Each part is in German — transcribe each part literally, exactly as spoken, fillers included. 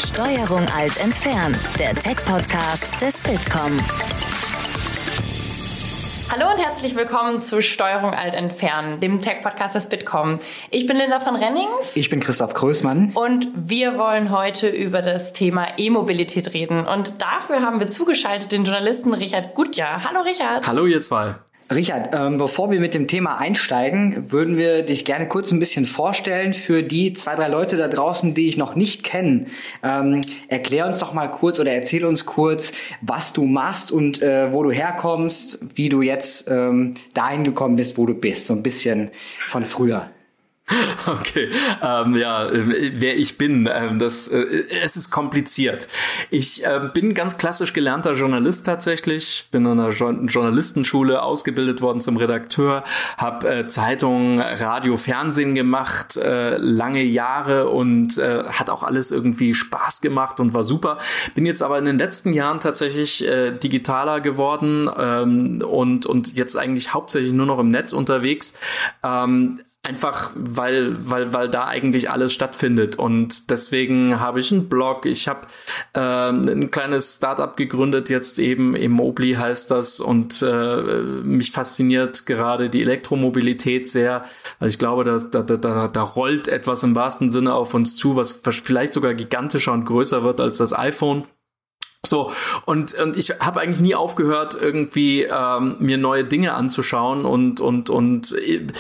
Steuerung Alt entfernen, der Tech-Podcast des Bitkom. Hallo und herzlich willkommen zu Steuerung Alt entfernen, dem Tech-Podcast des Bitkom. Ich bin Linda von Rennings. Ich bin Christoph Größmann. Und wir wollen heute über das Thema E-Mobilität reden. Und dafür haben wir zugeschaltet den Journalisten Richard Gutjahr. Hallo Richard. Hallo ihr zwei. Richard, ähm, bevor wir mit dem Thema einsteigen, würden wir dich gerne kurz ein bisschen vorstellen für die zwei, drei Leute da draußen, die ich noch nicht kenne. Ähm, erklär uns doch mal kurz oder erzähl uns kurz, was du machst und äh, wo du herkommst, wie du jetzt ähm, dahin gekommen bist, wo du bist. So ein bisschen von früher. Okay, ähm, ja, wer ich bin, ähm, das, äh, es ist kompliziert. Ich äh, bin ganz klassisch gelernter Journalist tatsächlich, bin an einer jo- Journalistenschule ausgebildet worden zum Redakteur, habe äh, Zeitung, Radio, Fernsehen gemacht, äh, lange Jahre und äh, hat auch alles irgendwie Spaß gemacht und war super. Bin jetzt aber in den letzten Jahren tatsächlich äh, digitaler geworden ähm, und und jetzt eigentlich hauptsächlich nur noch im Netz unterwegs. Ähm, Einfach, weil, weil, weil da eigentlich alles stattfindet. Und deswegen habe ich einen Blog. Ich habe äh, ein kleines Startup gegründet, jetzt eben Immobly heißt das. Und äh, mich fasziniert gerade die Elektromobilität sehr. Weil ich glaube, dass, da, da, da rollt etwas im wahrsten Sinne auf uns zu, was vielleicht sogar gigantischer und größer wird als das iPhone. So, und, und ich habe eigentlich nie aufgehört, irgendwie ähm, mir neue Dinge anzuschauen und und und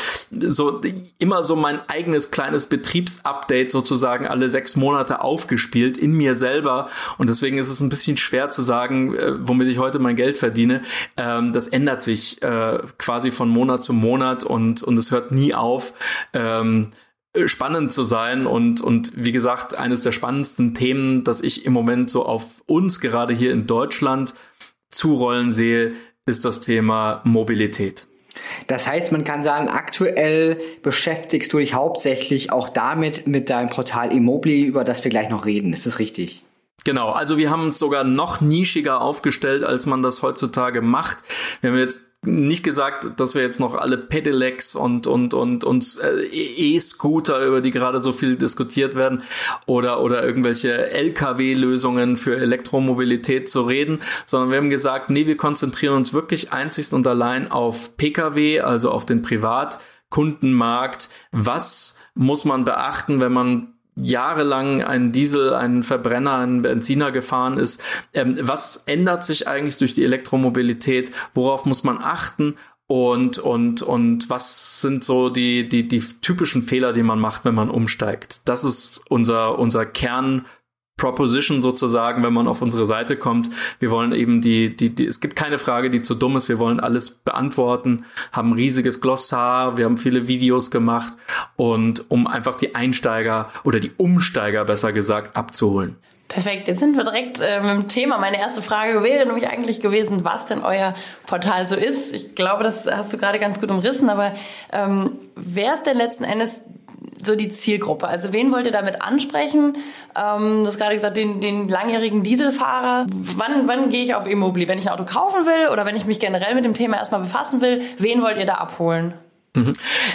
so immer so mein eigenes kleines Betriebsupdate sozusagen alle sechs Monate aufgespielt in mir selber. Und deswegen ist es ein bisschen schwer zu sagen, äh, womit ich heute mein Geld verdiene. Ähm, das ändert sich äh, quasi von Monat zu Monat und und es hört nie auf. Ähm, spannend zu sein und und wie gesagt, eines der spannendsten Themen, das ich im Moment so auf uns gerade hier in Deutschland zurollen sehe, ist das Thema Mobilität. Das heißt, man kann sagen, aktuell beschäftigst du dich hauptsächlich auch damit mit deinem Portal Immobly, über das wir gleich noch reden. Ist das richtig? Genau, also wir haben uns sogar noch nischiger aufgestellt, als man das heutzutage macht. Wir haben jetzt nicht gesagt, dass wir jetzt noch alle Pedelecs und und und und äh, E-Scooter, über die gerade so viel diskutiert werden, oder oder irgendwelche L K W-Lösungen für Elektromobilität zu reden, sondern wir haben gesagt, nee, wir konzentrieren uns wirklich einzig und allein auf P K W, also auf den Privatkundenmarkt. Was muss man beachten, wenn man jahrelang einen Diesel, einen Verbrenner, einen Benziner gefahren ist? Ähm, was ändert sich eigentlich durch die Elektromobilität? Worauf muss man achten? Und und und was sind so die die die typischen Fehler, die man macht, wenn man umsteigt? Das ist unser unser Kern. Proposition sozusagen, wenn man auf unsere Seite kommt. Wir wollen eben die, die, die, es gibt keine Frage, die zu dumm ist. Wir wollen alles beantworten, haben ein riesiges Glossar, wir haben viele Videos gemacht und um einfach die Einsteiger oder die Umsteiger besser gesagt abzuholen. Perfekt, jetzt sind wir direkt äh, mit dem Thema. Meine erste Frage wäre nämlich eigentlich gewesen, was denn euer Portal so ist. Ich glaube, das hast du gerade ganz gut umrissen, aber ähm, wer ist denn letzten Endes so die Zielgruppe? Also wen wollt ihr damit ansprechen? Ähm, du hast gerade gesagt, den, den langjährigen Dieselfahrer. Wann, wann gehe ich auf Immobly? Wenn ich ein Auto kaufen will oder wenn ich mich generell mit dem Thema erstmal befassen will, wen wollt ihr da abholen? Mhm.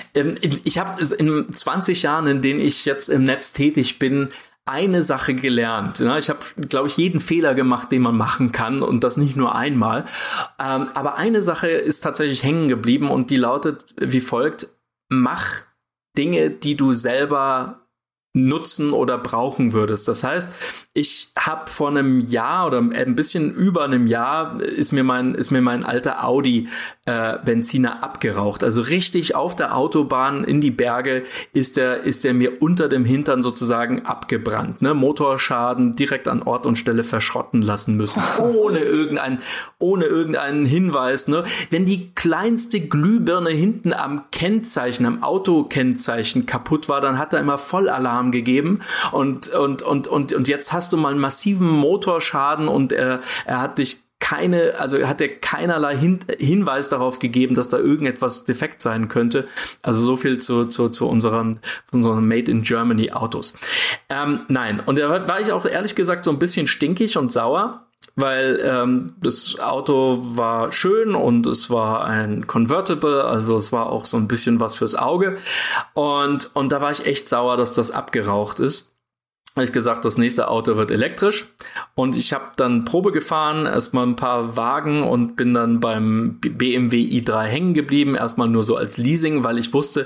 Ich habe in zwanzig Jahren, in denen ich jetzt im Netz tätig bin, eine Sache gelernt. Ich habe, glaube ich, jeden Fehler gemacht, den man machen kann und das nicht nur einmal. Aber eine Sache ist tatsächlich hängen geblieben und die lautet wie folgt: Mach Dinge, die du selber nutzen oder brauchen würdest. Das heißt, ich habe vor einem Jahr oder ein bisschen über einem Jahr ist mir mein ist mir mein alter Audi äh, Benziner abgeraucht. Also richtig auf der Autobahn in die Berge ist der ist der mir unter dem Hintern sozusagen abgebrannt. Ne? Motorschaden direkt an Ort und Stelle verschrotten lassen müssen, ohne irgendein ohne irgendeinen Hinweis. Ne? Wenn die kleinste Glühbirne hinten am Kennzeichen, am Autokennzeichen kaputt war, dann hat er immer Vollalarm gegeben und und und und und jetzt hast du mal einen massiven Motorschaden und er er hat dich keine, also er hat dir keinerlei Hin- Hinweis darauf gegeben, dass da irgendetwas defekt sein könnte. Also so viel zu zu zu unseren unseren Made in Germany Autos. Ähm, nein, und da war ich auch ehrlich gesagt so ein bisschen stinkig und sauer. Weil ähm, das Auto war schön und es war ein Convertible, also es war auch so ein bisschen was fürs Auge. Und und da war ich echt sauer, dass das abgeraucht ist. habe ich gesagt, das nächste Auto wird elektrisch. Und ich habe dann Probe gefahren, erstmal ein paar Wagen und bin dann beim B M W i drei hängen geblieben. Erstmal nur so als Leasing, weil ich wusste,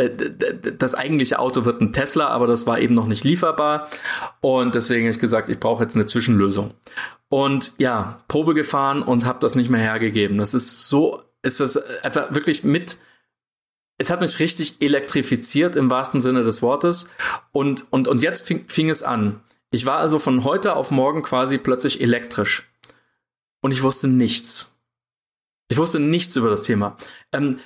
das eigentliche Auto wird ein Tesla, aber das war eben noch nicht lieferbar. Und deswegen habe ich gesagt, ich brauche jetzt eine Zwischenlösung. Und ja, Probe gefahren und habe das nicht mehr hergegeben. Das ist so, ist das einfach wirklich mit... Es hat mich richtig elektrifiziert im wahrsten Sinne des Wortes. Und, und, und jetzt fing, fing es an. Ich war also von heute auf morgen quasi plötzlich elektrisch. Und ich wusste nichts. Ich wusste nichts über das Thema. Ähm,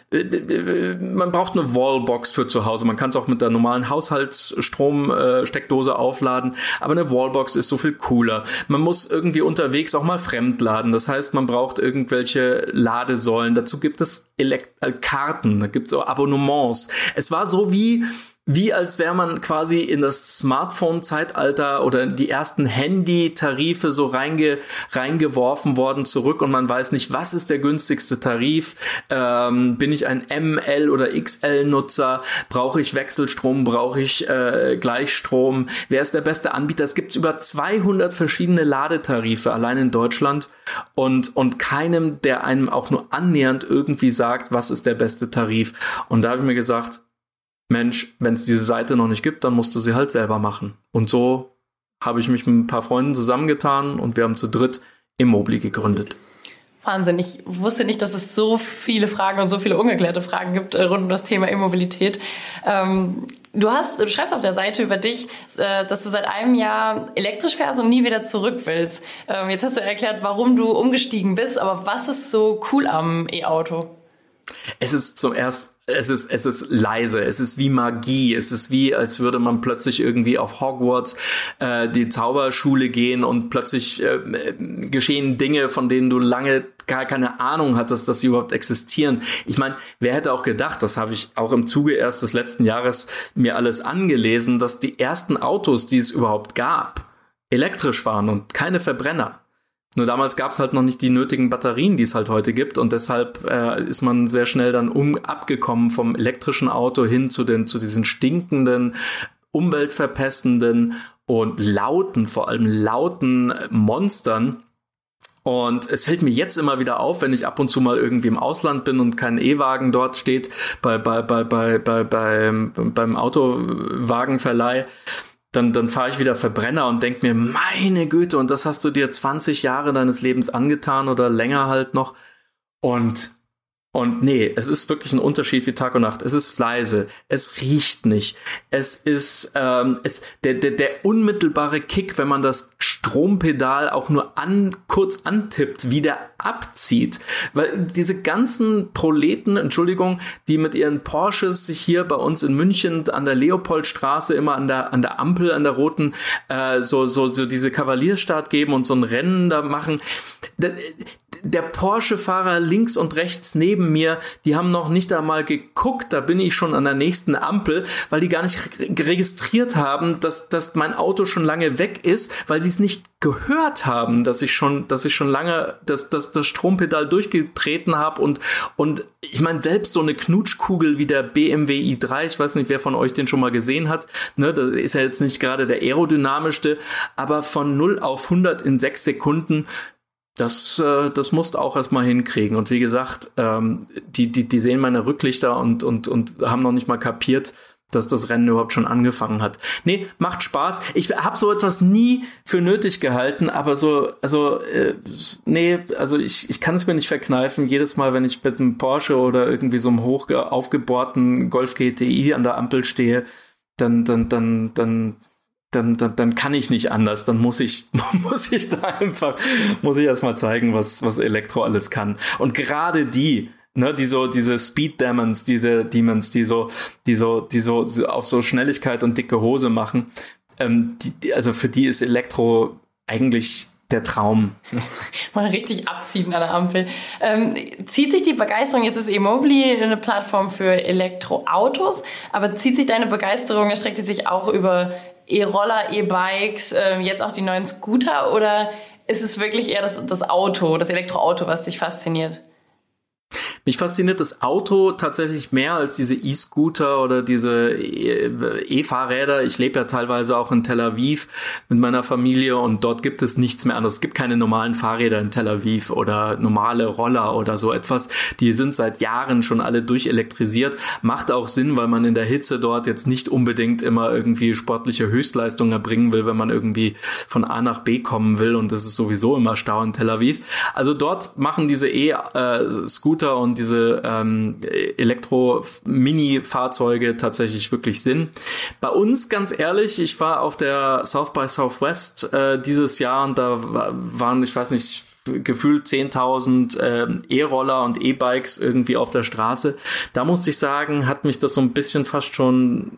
man braucht eine Wallbox für zu Hause. Man kann es auch mit der normalen Haushaltsstrom-Steckdose äh, aufladen. Aber eine Wallbox ist so viel cooler. Man muss irgendwie unterwegs auch mal fremd laden. Das heißt, man braucht irgendwelche Ladesäulen. Dazu gibt es Elekt- äh, Karten. Da gibt es auch Abonnements. Es war so wie... Wie als wäre man quasi in das Smartphone-Zeitalter oder die ersten Handy-Tarife so reinge, reingeworfen worden zurück und man weiß nicht, was ist der günstigste Tarif? Ähm, bin ich ein M L- oder X L-Nutzer? Brauche ich Wechselstrom? Brauche ich äh, Gleichstrom? Wer ist der beste Anbieter? Es gibt über zweihundert verschiedene Ladetarife allein in Deutschland und, und keinem, der einem auch nur annähernd irgendwie sagt, was ist der beste Tarif. Und da habe ich mir gesagt, Mensch, wenn es diese Seite noch nicht gibt, dann musst du sie halt selber machen. Und so habe ich mich mit ein paar Freunden zusammengetan und wir haben zu dritt Immobly gegründet. Wahnsinn, ich wusste nicht, dass es so viele Fragen und so viele ungeklärte Fragen gibt äh, rund um das Thema E-Mobilität. Ähm, du hast, du schreibst auf der Seite über dich, äh, dass du seit einem Jahr elektrisch fährst und nie wieder zurück willst. Ähm, jetzt hast du erklärt, warum du umgestiegen bist, aber was ist so cool am E-Auto? Es ist zum ersten, es ist, es ist leise, es ist wie Magie, es ist wie, als würde man plötzlich irgendwie auf Hogwarts äh, die Zauberschule gehen und plötzlich äh, geschehen Dinge, von denen du lange gar keine Ahnung hattest, dass sie überhaupt existieren. Ich meine, wer hätte auch gedacht, das habe ich auch im Zuge erst des letzten Jahres mir alles angelesen, dass die ersten Autos, die es überhaupt gab, elektrisch waren und keine Verbrenner. Nur damals gab es halt noch nicht die nötigen Batterien, die es halt heute gibt und deshalb äh, ist man sehr schnell dann um abgekommen vom elektrischen Auto hin zu den zu diesen stinkenden, umweltverpestenden und lauten, vor allem lauten Monstern. Und es fällt mir jetzt immer wieder auf, wenn ich ab und zu mal irgendwie im Ausland bin und kein E-Wagen dort steht, bei, bei, bei, bei, bei, beim, beim Autowagenverleih, dann, dann fahre ich wieder Verbrenner und denke mir, meine Güte, und das hast du dir zwanzig Jahre deines Lebens angetan oder länger halt noch. Und Und nee, es ist wirklich ein Unterschied wie Tag und Nacht. Es ist leise, es riecht nicht. Es ist ähm, es, der, der, der unmittelbare Kick, wenn man das Strompedal auch nur an, kurz antippt, wie der abzieht. Weil diese ganzen Proleten, Entschuldigung, die mit ihren Porsches sich hier bei uns in München an der Leopoldstraße immer an der an der Ampel, an der roten, äh, so, so, so diese Kavalierstart geben und so ein Rennen da machen. Der, der Porsche-Fahrer links und rechts neben mir, die haben noch nicht einmal geguckt, da bin ich schon an der nächsten Ampel, weil die gar nicht registriert haben, dass, dass mein Auto schon lange weg ist, weil sie es nicht gehört haben, dass ich schon, dass ich schon lange das, das, das Strompedal durchgetreten habe und, und ich meine, selbst so eine Knutschkugel wie der B M W i drei, ich weiß nicht, wer von euch den schon mal gesehen hat, ne, das ist ja jetzt nicht gerade der aerodynamischste, aber von null auf hundert in sechs Sekunden, Das, äh, das musst du auch erstmal hinkriegen. Und wie gesagt, ähm, die, die, die sehen meine Rücklichter und, und, und haben noch nicht mal kapiert, dass das Rennen überhaupt schon angefangen hat. Nee, macht Spaß. Ich habe so etwas nie für nötig gehalten, aber so, also, äh, nee, also ich, ich kann es mir nicht verkneifen. Jedes Mal, wenn ich mit einem Porsche oder irgendwie so einem hoch aufgebohrten Golf G T I an der Ampel stehe, dann, dann, dann, dann, Dann, dann, dann kann ich nicht anders. Dann muss ich, muss ich da einfach, muss ich erst mal zeigen, was, was Elektro alles kann. Und gerade die, ne, die so, diese Speed Demons, diese Demons, die so, die so, die so, so auf so Schnelligkeit und dicke Hose machen, ähm, die, die, also für die ist Elektro eigentlich der Traum. Mal richtig abziehen an der Ampel. Ähm, zieht sich die Begeisterung, jetzt ist Immobly eine Plattform für Elektroautos, aber zieht sich deine Begeisterung, erstreckt die sich auch über E-Roller, E-Bikes, äh, jetzt auch die neuen Scooter, oder ist es wirklich eher das, das Auto, das Elektroauto, was dich fasziniert? Mich fasziniert das Auto tatsächlich mehr als diese E-Scooter oder diese E-Fahrräder. Ich lebe ja teilweise auch in Tel Aviv mit meiner Familie und dort gibt es nichts mehr anderes. Es gibt keine normalen Fahrräder in Tel Aviv oder normale Roller oder so etwas. Die sind seit Jahren schon alle durchelektrisiert. Macht auch Sinn, weil man in der Hitze dort jetzt nicht unbedingt immer irgendwie sportliche Höchstleistungen erbringen will, wenn man irgendwie von A nach B kommen will und es ist sowieso immer Stau in Tel Aviv. Also dort machen diese E-Scooter und diese ähm, Elektro-Mini-Fahrzeuge tatsächlich wirklich Sinn. Bei uns, ganz ehrlich, ich war auf der South by Southwest äh, dieses Jahr und da waren, ich weiß nicht, gefühlt zehntausend äh, E-Roller und E-Bikes irgendwie auf der Straße. Da musste ich sagen, hat mich das so ein bisschen fast schon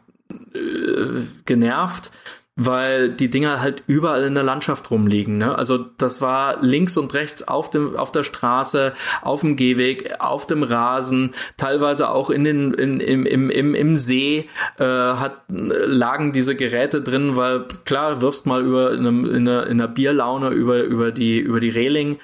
äh, genervt, weil die Dinger halt überall in der Landschaft rumliegen, ne? Also das war links und rechts auf dem auf der Straße, auf dem Gehweg, auf dem Rasen, teilweise auch in den in, im im im im See äh, hat lagen diese Geräte drin, weil klar wirfst mal über in, einem, in einer in einer Bierlaune über über die über die Reling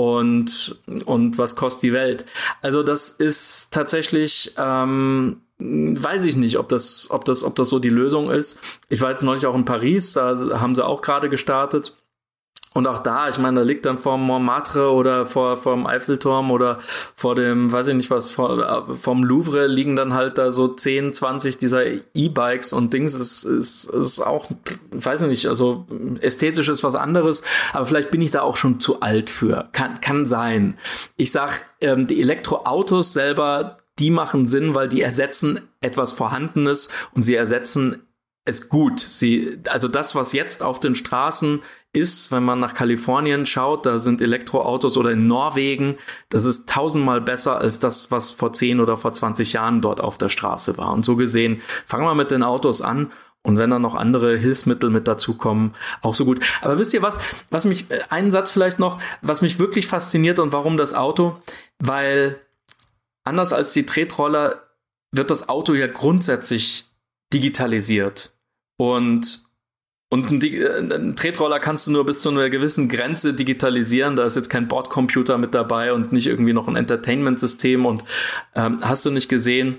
und und was kostet die Welt? Also das ist tatsächlich ähm, weiß ich nicht, ob das, ob das, ob das so die Lösung ist. Ich war jetzt neulich auch in Paris, da haben sie auch gerade gestartet. Und auch da, ich meine, da liegt dann vor Montmartre oder vor, vor dem Eiffelturm oder vor dem, weiß ich nicht was, vor, vom Louvre liegen dann halt da so zehn, zwanzig dieser E-Bikes und Dings. ist, ist, ist auch, weiß ich nicht, also ästhetisch ist was anderes, aber vielleicht bin ich da auch schon zu alt für. Kann, kann sein. Ich sag, ähm, die Elektroautos selber, die machen Sinn, weil die ersetzen etwas Vorhandenes und sie ersetzen es gut. Sie, also das, was jetzt auf den Straßen ist, wenn man nach Kalifornien schaut, da sind Elektroautos oder in Norwegen, das ist tausendmal besser als das, was vor zehn oder vor zwanzig Jahren dort auf der Straße war. Und so gesehen, fangen wir mit den Autos an. Und wenn dann noch andere Hilfsmittel mit dazukommen, auch so gut. Aber wisst ihr was, was mich, einen Satz vielleicht noch, was mich wirklich fasziniert und warum das Auto? Weil anders als die Tretroller wird das Auto ja grundsätzlich digitalisiert. Und, und ein, ein Tretroller kannst du nur bis zu einer gewissen Grenze digitalisieren. Da ist jetzt kein Bordcomputer mit dabei und nicht irgendwie noch ein Entertainment-System. Und ähm, hast du nicht gesehen,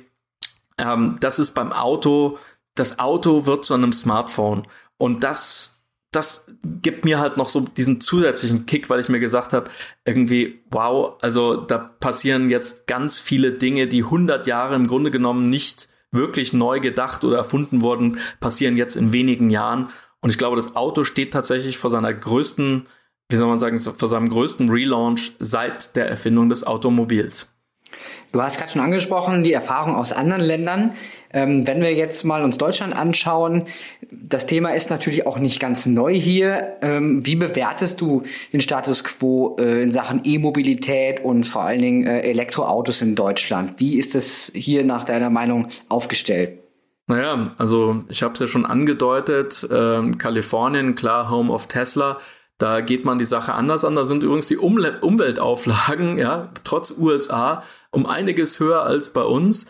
ähm, das ist beim Auto, das Auto wird zu einem Smartphone. Und das Das gibt mir halt noch so diesen zusätzlichen Kick, weil ich mir gesagt habe, irgendwie, wow, also da passieren jetzt ganz viele Dinge, die hundert Jahre im Grunde genommen nicht wirklich neu gedacht oder erfunden wurden, passieren jetzt in wenigen Jahren. Und ich glaube, das Auto steht tatsächlich vor seiner größten, wie soll man sagen, vor seinem größten Relaunch seit der Erfindung des Automobils. Du hast gerade schon angesprochen, die Erfahrung aus anderen Ländern. Ähm, wenn wir jetzt mal uns Deutschland anschauen, das Thema ist natürlich auch nicht ganz neu hier. Ähm, wie bewertest du den Status quo äh, in Sachen E-Mobilität und vor allen Dingen äh, Elektroautos in Deutschland? Wie ist es hier nach deiner Meinung aufgestellt? Naja, also ich habe es ja schon angedeutet, äh, Kalifornien, klar, Home of Tesla. Da geht man die Sache anders an. Da sind übrigens die Umle- Umweltauflagen, ja, trotz U S A, um einiges höher als bei uns.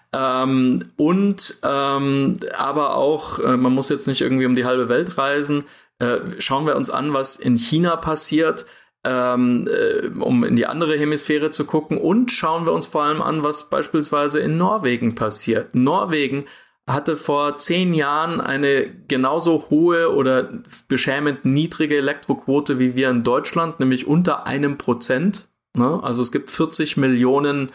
Ähm, und ähm, aber auch, äh, man muss jetzt nicht irgendwie um die halbe Welt reisen. Äh, schauen wir uns an, was in China passiert, ähm, äh, um in die andere Hemisphäre zu gucken. Und schauen wir uns vor allem an, was beispielsweise in Norwegen passiert. Norwegen hatte vor zehn Jahren eine genauso hohe oder beschämend niedrige Elektroquote wie wir in Deutschland, nämlich unter einem Prozent. Ne? Also es gibt vierzig Millionen,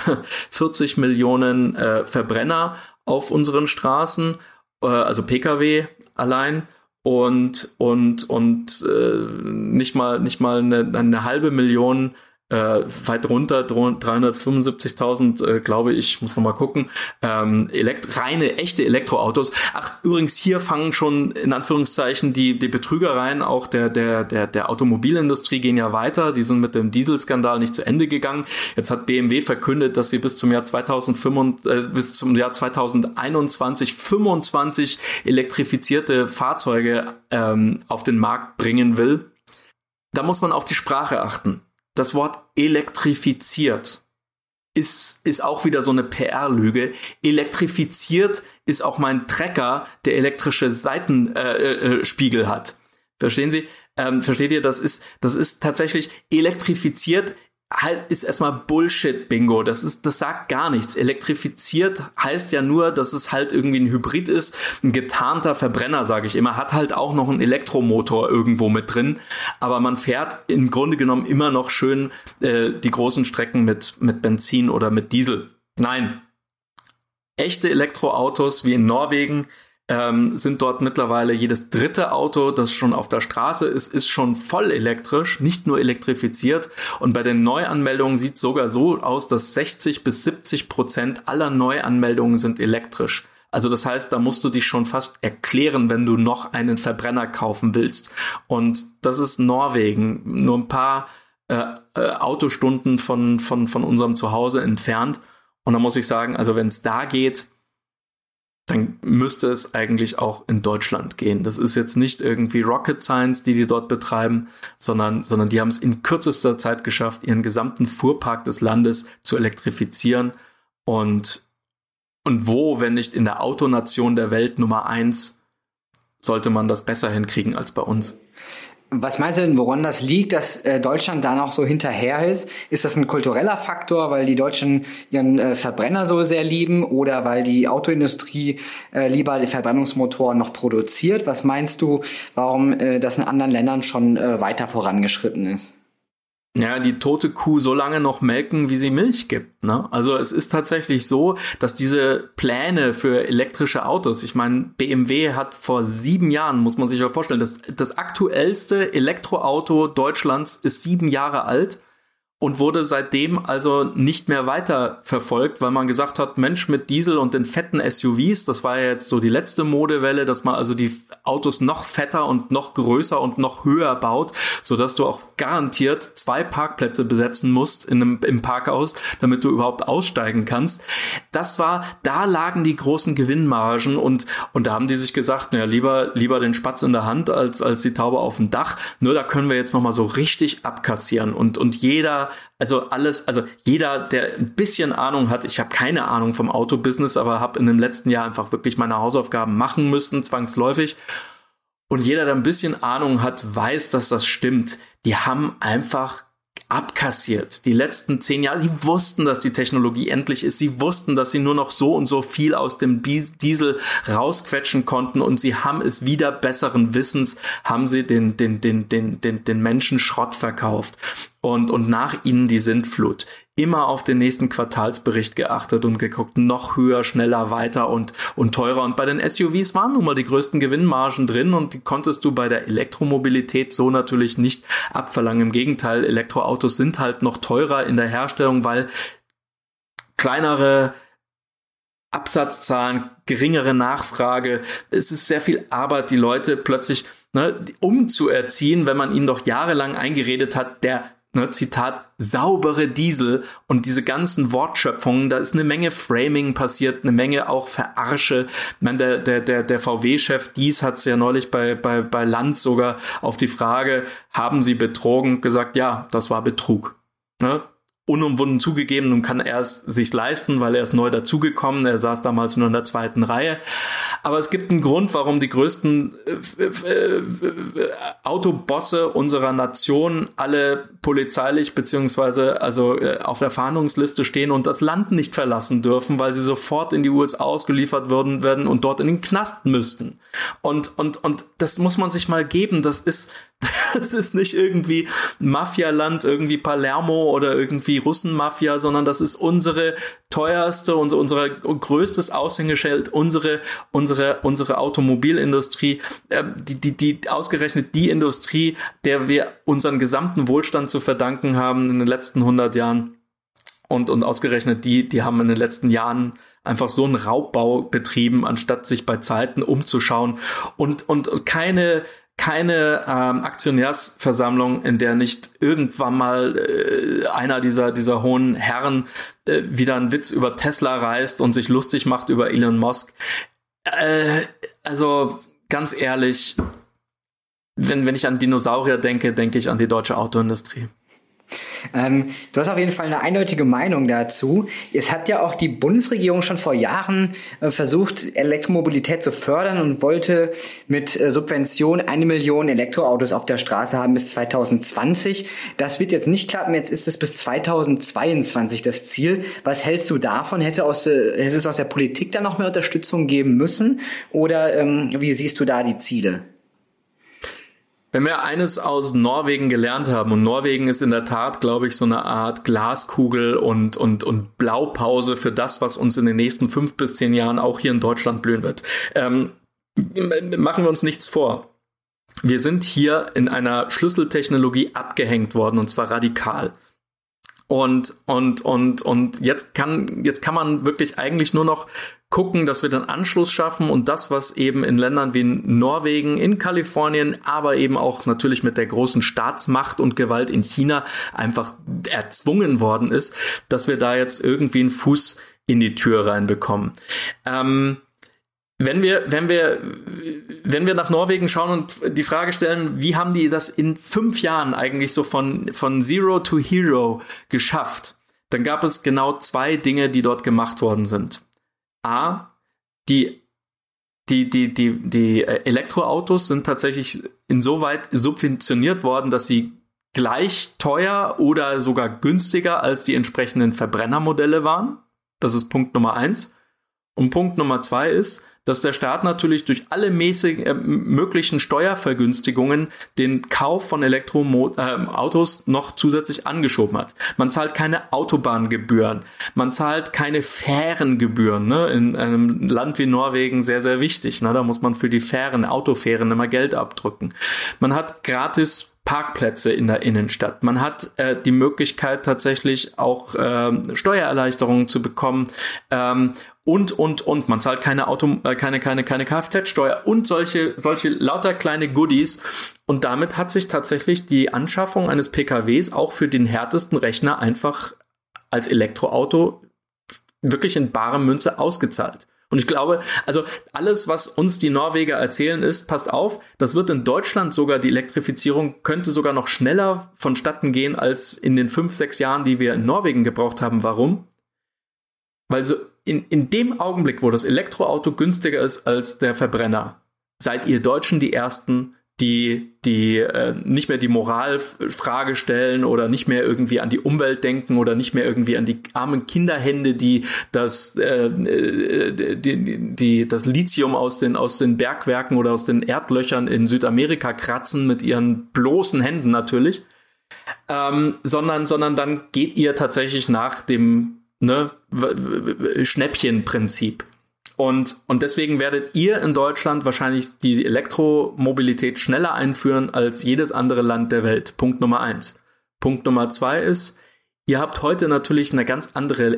vierzig Millionen äh, Verbrenner auf unseren Straßen, äh, also Pkw allein. Und und und äh, nicht mal nicht mal eine, eine halbe Million, äh, weit runter, dreihundertfünfundsiebzigtausend, äh, glaube ich, muss noch mal gucken, ähm, elekt- reine, echte Elektroautos. Ach, übrigens, hier fangen schon, in Anführungszeichen, die die Betrügereien auch der der der der Automobilindustrie gehen ja weiter. Die sind mit dem Dieselskandal nicht zu Ende gegangen. Jetzt hat B M W verkündet, dass sie bis zum Jahr zweitausendfünf, äh, bis zum Jahr zweitausendeinundzwanzig fünfundzwanzig elektrifizierte Fahrzeuge ähm, auf den Markt bringen will. Da muss man auf die Sprache achten. Das Wort elektrifiziert ist, ist auch wieder so eine P R-Lüge. Elektrifiziert ist auch mein Trecker, der elektrische Seitenspiegel äh, äh, hat. Verstehen Sie? Ähm, versteht ihr? Das ist, das ist tatsächlich elektrifiziert halt ist erstmal Bullshit-Bingo. Das ist, das sagt gar nichts. Elektrifiziert heißt ja nur, dass es halt irgendwie ein Hybrid ist. Ein getarnter Verbrenner, sage ich immer, hat halt auch noch einen Elektromotor irgendwo mit drin. Aber man fährt im Grunde genommen immer noch schön äh, die großen Strecken mit, mit Benzin oder mit Diesel. Nein. Echte Elektroautos wie in Norwegen ähm, sind dort mittlerweile jedes dritte Auto, das schon auf der Straße ist, ist schon voll elektrisch, nicht nur elektrifiziert. Und bei den Neuanmeldungen sieht es sogar so aus, dass sechzig bis siebzig Prozent aller Neuanmeldungen sind elektrisch. Also das heißt, da musst du dich schon fast erklären, wenn du noch einen Verbrenner kaufen willst. Und das ist Norwegen, nur ein paar äh, äh, Autostunden von, von, von unserem Zuhause entfernt. Und da muss ich sagen, also wenn es da geht, dann müsste es eigentlich auch in Deutschland gehen. Das ist jetzt nicht irgendwie Rocket Science, die die dort betreiben, sondern, sondern die haben es in kürzester Zeit geschafft, ihren gesamten Fuhrpark des Landes zu elektrifizieren. Und, und wo, wenn nicht in der Autonation der Welt Nummer eins, sollte man das besser hinkriegen als bei uns. Was meinst du denn, woran das liegt, dass äh, Deutschland da noch so hinterher ist? Ist das ein kultureller Faktor, weil die Deutschen ihren äh, Verbrenner so sehr lieben oder weil die Autoindustrie äh, lieber die Verbrennungsmotoren noch produziert? Was meinst du, warum äh, das in anderen Ländern schon äh, weiter vorangeschritten ist? Ja, die tote Kuh so lange noch melken, wie sie Milch gibt, ne? Also es ist tatsächlich so, dass diese Pläne für elektrische Autos, ich meine, B M W hat vor sieben Jahren, muss man sich ja vorstellen, das, das aktuellste Elektroauto Deutschlands ist sieben Jahre alt und wurde seitdem also nicht mehr weiter verfolgt, weil man gesagt hat, Mensch, mit Diesel und den fetten S U Vs, das war ja jetzt so die letzte Modewelle, dass man also die Autos noch fetter und noch größer und noch höher baut, sodass du auch garantiert zwei Parkplätze besetzen musst in einem, im Parkhaus, damit du überhaupt aussteigen kannst. Das war, da lagen die großen Gewinnmargen und, und da haben die sich gesagt, naja, lieber, lieber den Spatz in der Hand als, als die Taube auf dem Dach. Nur da können wir jetzt nochmal so richtig abkassieren und, und jeder, also alles, also jeder, der ein bisschen Ahnung hat, ich habe keine Ahnung vom Autobusiness, aber habe in dem letzten Jahr einfach wirklich meine Hausaufgaben machen müssen, zwangsläufig. Und jeder, der ein bisschen Ahnung hat, weiß, dass das stimmt. Die haben einfach abkassiert. Die letzten zehn Jahre, die wussten, dass die Technologie endlich ist. Sie wussten, dass sie nur noch so und so viel aus dem Diesel rausquetschen konnten und sie haben es wieder besseren Wissens, haben sie den, den, den, den, den, den Menschen Schrott verkauft. Und, und nach ihnen die Sintflut. Immer auf den nächsten Quartalsbericht geachtet und geguckt, noch höher, schneller, weiter und, und teurer. Und bei den S U Vs waren nun mal die größten Gewinnmargen drin und die konntest du bei der Elektromobilität so natürlich nicht abverlangen. Im Gegenteil, Elektroautos sind halt noch teurer in der Herstellung, weil kleinere Absatzzahlen, geringere Nachfrage, es ist sehr viel Arbeit, die Leute plötzlich ne, umzuerziehen, wenn man ihnen doch jahrelang eingeredet hat, der Ne, Zitat, saubere Diesel und diese ganzen Wortschöpfungen, da ist eine Menge Framing passiert, eine Menge auch Verarsche. Ich meine, der, der, der, der V W-Chef Dies hat es ja neulich bei, bei, bei Lanz sogar auf die Frage, haben Sie betrogen, gesagt, ja, das war Betrug. Ne? Unumwunden zugegeben und kann er es sich leisten, weil er ist neu dazugekommen. Er saß damals nur in der zweiten Reihe. Aber es gibt einen Grund, warum die größten äh, äh, äh, Autobosse unserer Nation alle polizeilich beziehungsweise also äh, auf der Fahndungsliste stehen und das Land nicht verlassen dürfen, weil sie sofort in die U S A ausgeliefert würden, werden und dort in den Knast müssten. Und und und das muss man sich mal geben. Das ist Das ist nicht irgendwie Mafialand, irgendwie Palermo oder irgendwie Russenmafia, sondern das ist unsere teuerste und unser größtes Aushängeschild, unsere unsere unsere Automobilindustrie, äh, die die die ausgerechnet die Industrie, der wir unseren gesamten Wohlstand zu verdanken haben in den letzten hundert Jahren. Und, und ausgerechnet die, die haben in den letzten Jahren einfach so einen Raubbau betrieben, anstatt sich bei Zeiten umzuschauen und, und keine, keine ähm, Aktionärsversammlung, in der nicht irgendwann mal äh, einer dieser, dieser hohen Herren äh, wieder einen Witz über Tesla reißt und sich lustig macht über Elon Musk. Äh, also ganz ehrlich, wenn, wenn ich an Dinosaurier denke, denke ich an die deutsche Autoindustrie. Ähm, du hast auf jeden Fall eine eindeutige Meinung dazu. Es hat ja auch die Bundesregierung schon vor Jahren äh, versucht, Elektromobilität zu fördern und wollte mit äh, Subvention eine Million Elektroautos auf der Straße haben bis zwanzig zwanzig. Das wird jetzt nicht klappen. Jetzt ist es bis zwanzig zweiundzwanzig das Ziel. Was hältst du davon? Hätte, aus, äh, hätte es aus der Politik da noch mehr Unterstützung geben müssen? Oder ähm, wie siehst du da die Ziele? Wenn wir eines aus Norwegen gelernt haben, und Norwegen ist in der Tat, glaube ich, so eine Art Glaskugel und, und, und Blaupause für das, was uns in den nächsten fünf bis zehn Jahren auch hier in Deutschland blühen wird. Ähm, machen wir uns nichts vor. Wir sind hier in einer Schlüsseltechnologie abgehängt worden, und zwar radikal. Und, und, und, und jetzt kann, jetzt kann man wirklich eigentlich nur noch gucken, dass wir den Anschluss schaffen und das, was eben in Ländern wie in Norwegen, in Kalifornien, aber eben auch natürlich mit der großen Staatsmacht und Gewalt in China einfach erzwungen worden ist, dass wir da jetzt irgendwie einen Fuß in die Tür reinbekommen. Ähm, Wenn wir, wenn wir, wenn wir nach Norwegen schauen und die Frage stellen, wie haben die das in fünf Jahren eigentlich so von, von Zero to Hero geschafft, dann gab es genau zwei Dinge, die dort gemacht worden sind. A, die, die, die, die, die Elektroautos sind tatsächlich insoweit subventioniert worden, dass sie gleich teuer oder sogar günstiger als die entsprechenden Verbrennermodelle waren. Das ist Punkt Nummer eins. Und Punkt Nummer zwei ist, dass der Staat natürlich durch alle mäßig, äh, möglichen Steuervergünstigungen den Kauf von Elektroautos äh, noch zusätzlich angeschoben hat. Man zahlt keine Autobahngebühren, man zahlt keine Fährengebühren. Ne? In einem Land wie Norwegen sehr, sehr wichtig. Ne? Da muss man für die Fähren, Autofähren immer Geld abdrücken. Man hat gratis Parkplätze in der Innenstadt. Man hat äh, die Möglichkeit tatsächlich auch äh, Steuererleichterungen zu bekommen ähm, und und und man zahlt keine Auto äh, keine keine keine Kfz-Steuer und solche solche lauter kleine Goodies und damit hat sich tatsächlich die Anschaffung eines P K Ws auch für den härtesten Rechner einfach als Elektroauto wirklich in bare Münze ausgezahlt. Und ich glaube, also alles, was uns die Norweger erzählen ist, passt auf, das wird in Deutschland sogar, die Elektrifizierung könnte sogar noch schneller vonstatten gehen als in den fünf, sechs Jahren, die wir in Norwegen gebraucht haben. Warum? Weil so in, in dem Augenblick, wo das Elektroauto günstiger ist als der Verbrenner, seid ihr Deutschen die Ersten, die die äh, nicht mehr die Moralfrage stellen oder nicht mehr irgendwie an die Umwelt denken oder nicht mehr irgendwie an die armen Kinderhände, die das äh, die, die das Lithium aus den aus den Bergwerken oder aus den Erdlöchern in Südamerika kratzen mit ihren bloßen Händen natürlich, ähm, sondern sondern dann geht ihr tatsächlich nach dem ne Schnäppchenprinzip. Und, und deswegen werdet ihr in Deutschland wahrscheinlich die Elektromobilität schneller einführen als jedes andere Land der Welt. Punkt Nummer eins. Punkt Nummer zwei ist, ihr habt heute natürlich eine ganz andere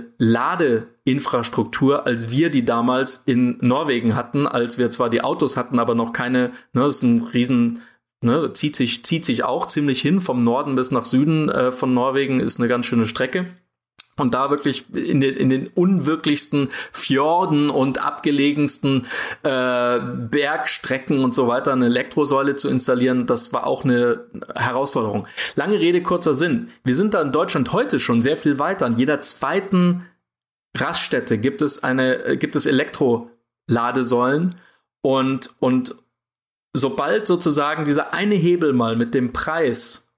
Ladeinfrastruktur, als wir die damals in Norwegen hatten, als wir zwar die Autos hatten, aber noch keine, ne, das ist ein riesen, ne, zieht sich, zieht sich auch ziemlich hin, vom Norden bis nach Süden äh, von Norwegen ist eine ganz schöne Strecke. Und da wirklich in den, in den unwirklichsten Fjorden und abgelegensten äh, Bergstrecken und so weiter eine Elektrosäule zu installieren, das war auch eine Herausforderung. Lange Rede, kurzer Sinn. Wir sind da in Deutschland heute schon sehr viel weiter. An jeder zweiten Raststätte gibt es eine, gibt es Elektroladesäulen und, und sobald sozusagen dieser eine Hebel mal mit dem Preis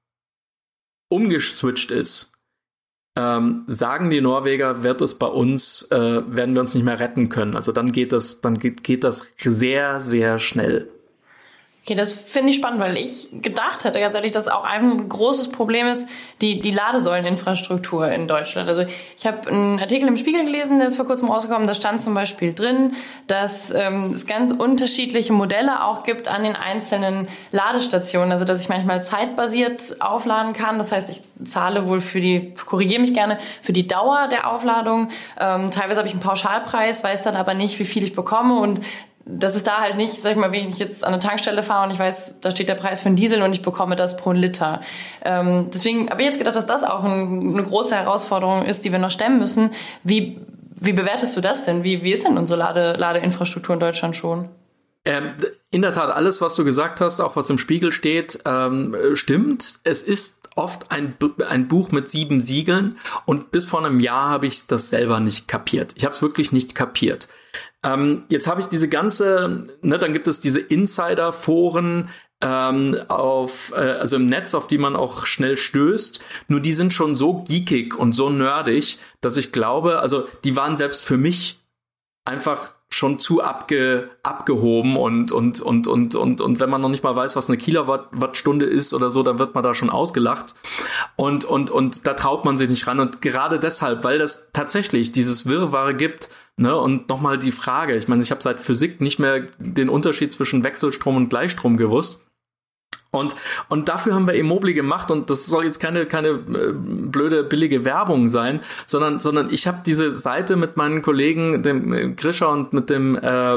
umgeswitcht ist, Ähm, sagen die Norweger, wird es bei uns, äh, werden wir uns nicht mehr retten können. Also dann geht das, dann geht, geht das sehr, sehr schnell. Okay, das finde ich spannend, weil ich gedacht hätte, ganz ehrlich, dass auch ein großes Problem ist, die die Ladesäuleninfrastruktur in Deutschland. Also ich habe einen Artikel im Spiegel gelesen, der ist vor kurzem rausgekommen, da stand zum Beispiel drin, dass ähm, es ganz unterschiedliche Modelle auch gibt an den einzelnen Ladestationen. Also dass ich manchmal zeitbasiert aufladen kann. Das heißt, ich zahle wohl für die, korrigiere mich gerne, für die Dauer der Aufladung. Ähm, teilweise habe ich einen Pauschalpreis, weiß dann aber nicht, wie viel ich bekomme und das ist da halt nicht, sag ich mal, wenn ich jetzt an eine Tankstelle fahre und ich weiß, da steht der Preis für einen Diesel und ich bekomme das pro Liter. Ähm, deswegen habe ich jetzt gedacht, dass das auch ein, eine große Herausforderung ist, die wir noch stemmen müssen. Wie, wie bewertest du das denn? Wie, wie ist denn unsere Lade, Ladeinfrastruktur in Deutschland schon? Ähm, in der Tat, alles, was du gesagt hast, auch was im Spiegel steht, ähm, stimmt. Es ist oft ein, ein Buch mit sieben Siegeln und bis vor einem Jahr habe ich das selber nicht kapiert. Ich habe es wirklich nicht kapiert. Ähm, jetzt habe ich diese ganze, ne, dann gibt es diese Insider-Foren ähm, auf, äh, also im Netz, auf die man auch schnell stößt. Nur die sind schon so geekig und so nerdig, dass ich glaube, also die waren selbst für mich einfach schon zu abge, abgehoben und, und, und, und, und, und wenn man noch nicht mal weiß, was eine Kilowattstunde ist oder so, dann wird man da schon ausgelacht. Und, und, und da traut man sich nicht ran. Und gerade deshalb, weil das tatsächlich dieses Wirrwarr gibt, ne, und nochmal die Frage, ich meine, ich habe seit Physik nicht mehr den Unterschied zwischen Wechselstrom und Gleichstrom gewusst. Und, und dafür haben wir E-Mobili gemacht und das soll jetzt keine, keine äh, blöde, billige Werbung sein, sondern, sondern ich habe diese Seite mit meinen Kollegen, dem äh, Grisha und mit dem äh,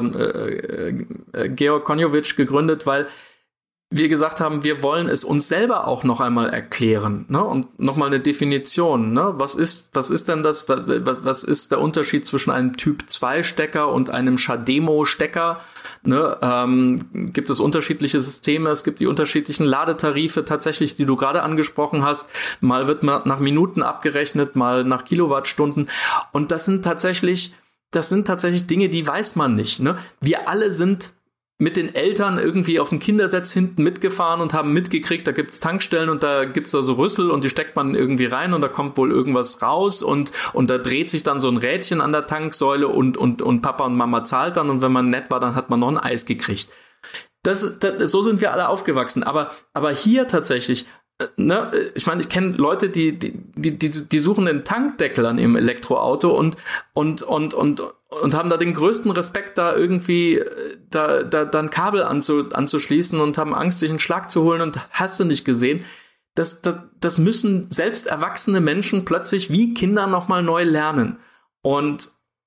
äh, äh, Georg Konjovic gegründet, weil wir gesagt haben, wir wollen es uns selber auch noch einmal erklären, ne? Und nochmal eine Definition, ne? Was ist, was ist denn das, was, was ist der Unterschied zwischen einem Typ zwei Stecker und einem Chademo-Stecker, ne? Ähm, gibt es unterschiedliche Systeme, es gibt die unterschiedlichen Ladetarife tatsächlich, die du gerade angesprochen hast. Mal wird man nach Minuten abgerechnet, mal nach Kilowattstunden. Und das sind tatsächlich, das sind tatsächlich Dinge, die weiß man nicht, ne? Wir alle sind mit den Eltern irgendwie auf dem Kindersitz hinten mitgefahren und haben mitgekriegt, da gibt's Tankstellen und da gibt's da so Rüssel und die steckt man irgendwie rein und da kommt wohl irgendwas raus und und da dreht sich dann so ein Rädchen an der Tanksäule und und und Papa und Mama zahlt dann und wenn man nett war, dann hat man noch ein Eis gekriegt. Das, das so sind wir alle aufgewachsen, aber aber hier tatsächlich, ne, ich meine, ich kenne Leute, die die die die die suchen den Tankdeckel an ihrem Elektroauto und und und und und haben da den größten Respekt, da irgendwie da da dann Kabel anzu, anzuschließen und haben Angst, sich einen Schlag zu holen und hast du nicht gesehen. Das, das, das müssen selbst erwachsene Menschen plötzlich wie Kinder nochmal neu lernen. Und,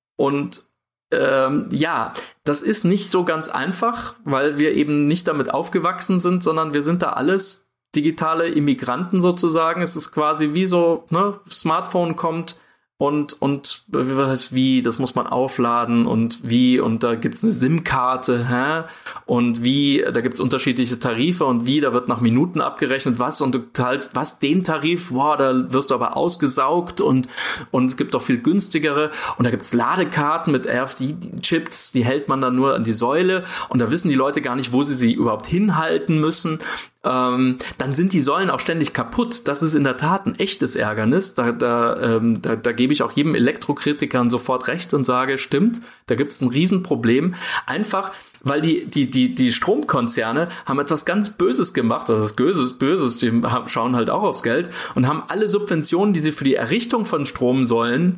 und ähm, ja, das ist nicht so ganz einfach, weil wir eben nicht damit aufgewachsen sind, sondern wir sind da alles digitale Immigranten sozusagen. Es ist quasi wie so, ne, Smartphone kommt, Und, und, wie, das muss man aufladen und wie, und da gibt's eine SIM-Karte, hä? Und wie, da gibt's unterschiedliche Tarife und wie, da wird nach Minuten abgerechnet, was, und du zahlst, was, den Tarif, wow, da wirst du aber ausgesaugt und, und es gibt doch viel günstigere und da gibt's Ladekarten mit R F I-Chips, die hält man dann nur an die Säule und da wissen die Leute gar nicht, wo sie sie überhaupt hinhalten müssen. Ähm, dann sind die Säulen auch ständig kaputt. Das ist in der Tat ein echtes Ärgernis. Da, da, ähm, da, da gebe ich auch jedem Elektrokritiker sofort recht und sage, stimmt, da gibt es ein Riesenproblem. Einfach, weil die, die, die, die Stromkonzerne haben etwas ganz Böses gemacht. Das ist Böses, Böses. Die haben, schauen halt auch aufs Geld und haben alle Subventionen, die sie für die Errichtung von Stromsäulen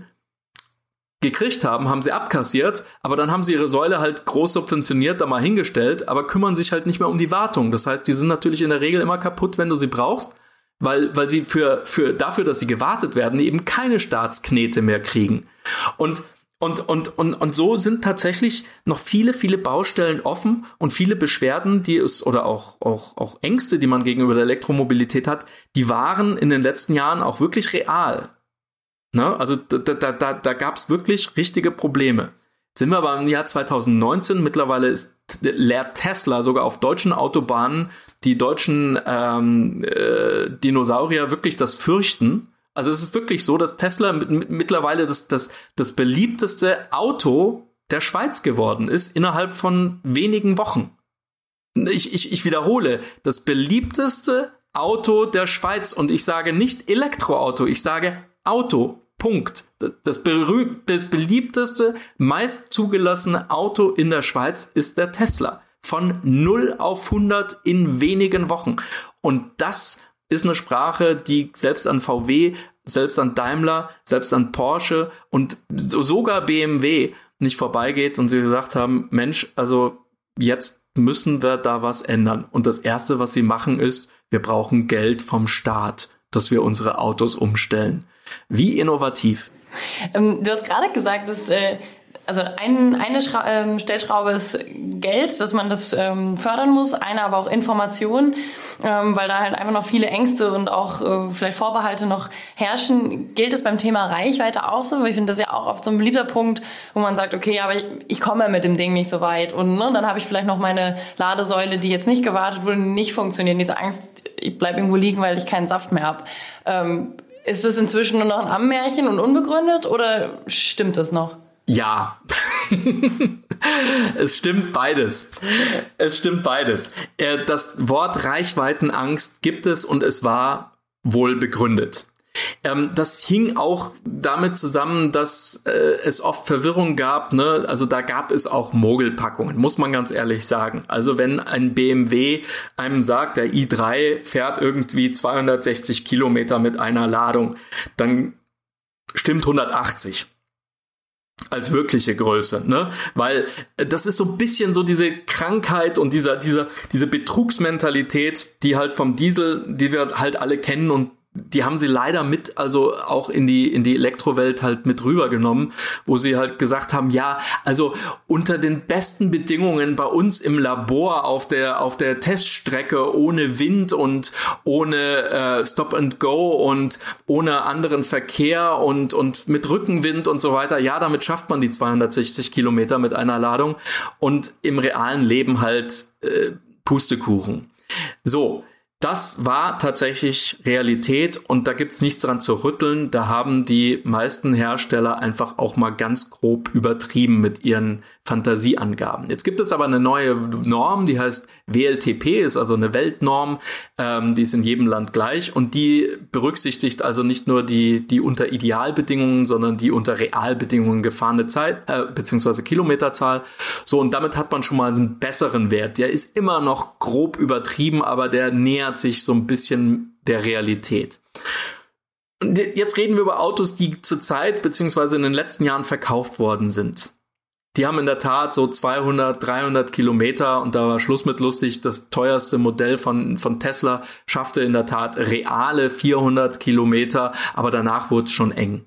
gekriegt haben, haben sie abkassiert, aber dann haben sie ihre Säule halt groß subventioniert da mal hingestellt, aber kümmern sich halt nicht mehr um die Wartung. Das heißt, die sind natürlich in der Regel immer kaputt, wenn du sie brauchst, weil weil sie für für dafür, dass sie gewartet werden, eben keine Staatsknete mehr kriegen. Und und und und und so sind tatsächlich noch viele viele Baustellen offen und viele Beschwerden, die es oder auch auch auch Ängste, die man gegenüber der Elektromobilität hat, die waren in den letzten Jahren auch wirklich real. Ne? Also da, da, da, da gab es wirklich richtige Probleme. Jetzt sind wir aber im Jahr zwanzig neunzehn, mittlerweile ist, lehrt Tesla sogar auf deutschen Autobahnen die deutschen ähm, äh, Dinosaurier wirklich das fürchten. Also es ist wirklich so, dass Tesla mit, mit, mittlerweile das, das, das beliebteste Auto der Schweiz geworden ist, innerhalb von wenigen Wochen. Ich, ich, ich wiederhole, das beliebteste Auto der Schweiz. Und ich sage nicht Elektroauto, ich sage Auto, Punkt. Das, das, berühmt, das beliebteste, meist zugelassene Auto in der Schweiz ist der Tesla. Von null auf hundert in wenigen Wochen. Und das ist eine Sprache, die selbst an V W, selbst an Daimler, selbst an Porsche und sogar B M W nicht vorbeigeht und sie gesagt haben, Mensch, also jetzt müssen wir da was ändern. Und das Erste, was sie machen, ist, wir brauchen Geld vom Staat, dass wir unsere Autos umstellen. Wie innovativ. Ähm, du hast gerade gesagt, dass, äh, also ein, eine Schra- ähm, Stellschraube ist Geld, dass man das ähm, fördern muss, eine aber auch Information, ähm, weil da halt einfach noch viele Ängste und auch äh, vielleicht Vorbehalte noch herrschen. Gilt es beim Thema Reichweite auch so? Weil ich finde das ja auch oft so ein beliebter Punkt, wo man sagt, okay, aber ich, ich komme ja mit dem Ding nicht so weit und ne, dann habe ich vielleicht noch meine Ladesäule, die jetzt nicht gewartet wurde, nicht funktioniert. Diese Angst, ich bleib irgendwo liegen, weil ich keinen Saft mehr habe. Ähm, ist das inzwischen nur noch ein Ammärchen und unbegründet oder stimmt das noch? Ja, es stimmt beides. Es stimmt beides. Das Wort Reichweitenangst gibt es und es war wohl begründet. Das hing auch damit zusammen, dass es oft Verwirrung gab, ne? Also da gab es auch Mogelpackungen, muss man ganz ehrlich sagen. Also wenn ein B M W einem sagt, der i drei fährt irgendwie zweihundertsechzig Kilometer mit einer Ladung, dann stimmt hundertachtzig. Als wirkliche Größe, ne? Weil das ist so ein bisschen so diese Krankheit und dieser, dieser, diese Betrugsmentalität, die halt vom Diesel, die wir halt alle kennen und die haben sie leider mit, also auch in die, in die Elektrowelt halt mit rübergenommen, wo sie halt gesagt haben, ja, also unter den besten Bedingungen bei uns im Labor auf der, auf der Teststrecke ohne Wind und ohne äh, Stop and Go und ohne anderen Verkehr und, und mit Rückenwind und so weiter, ja, damit schafft man die zweihundertsechzig Kilometer mit einer Ladung und im realen Leben halt äh, Pustekuchen. So. Das war tatsächlich Realität und da gibt's nichts dran zu rütteln. Da haben die meisten Hersteller einfach auch mal ganz grob übertrieben mit ihren Fantasieangaben. Jetzt gibt es aber eine neue Norm, die heißt W L T P, ist also eine Weltnorm, ähm, die ist in jedem Land gleich und die berücksichtigt also nicht nur die die unter Idealbedingungen, sondern die unter Realbedingungen gefahrene Zeit äh, beziehungsweise Kilometerzahl. So, und damit hat man schon mal einen besseren Wert. Der ist immer noch grob übertrieben, aber der nähert sich so ein bisschen der Realität. Jetzt reden wir über Autos, die zurzeit beziehungsweise in den letzten Jahren verkauft worden sind. Die haben in der Tat so zweihundert, dreihundert Kilometer und da war Schluss mit lustig. Das teuerste Modell von, von Tesla schaffte in der Tat reale vierhundert Kilometer, aber danach wurde es schon eng.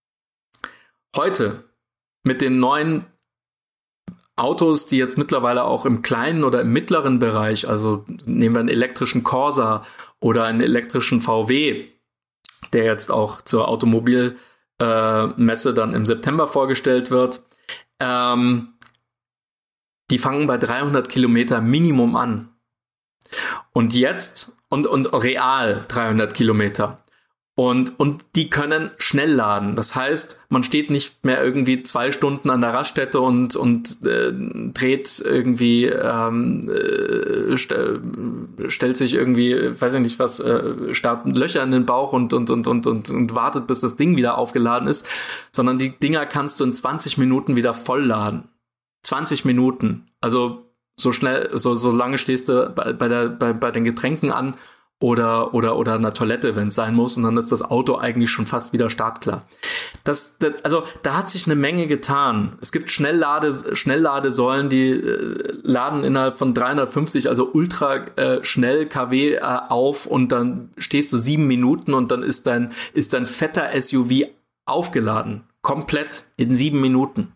Heute mit den neuen Autos, die jetzt mittlerweile auch im kleinen oder im mittleren Bereich, also nehmen wir einen elektrischen Corsa oder einen elektrischen V W, der jetzt auch zur Automobilmesse äh, dann im September vorgestellt wird, ähm, die fangen bei dreihundert Kilometer Minimum an. Und jetzt, und, und real dreihundert Kilometer. Und, und die können schnell laden. Das heißt, man steht nicht mehr irgendwie zwei Stunden an der Raststätte und, und äh, dreht irgendwie, ähm, äh, st- stellt sich irgendwie, weiß ich nicht was, äh, starrt Löcher in den Bauch und, und, und, und, und, und wartet, bis das Ding wieder aufgeladen ist, sondern die Dinger kannst du in zwanzig Minuten wieder vollladen. zwanzig Minuten. Also so schnell, so, so lange stehst du bei, bei, der, bei, bei den Getränken an, oder oder oder einer Toilette, wenn es sein muss, und dann ist das Auto eigentlich schon fast wieder startklar. Das, das also da hat sich eine Menge getan. Es gibt Schnelllade Schnellladesäulen, die äh, laden innerhalb von dreihundertfünfzig, also ultra äh, schnell kW äh, auf und dann stehst du sieben Minuten und dann ist dein ist dein fetter S U V aufgeladen, komplett in sieben Minuten.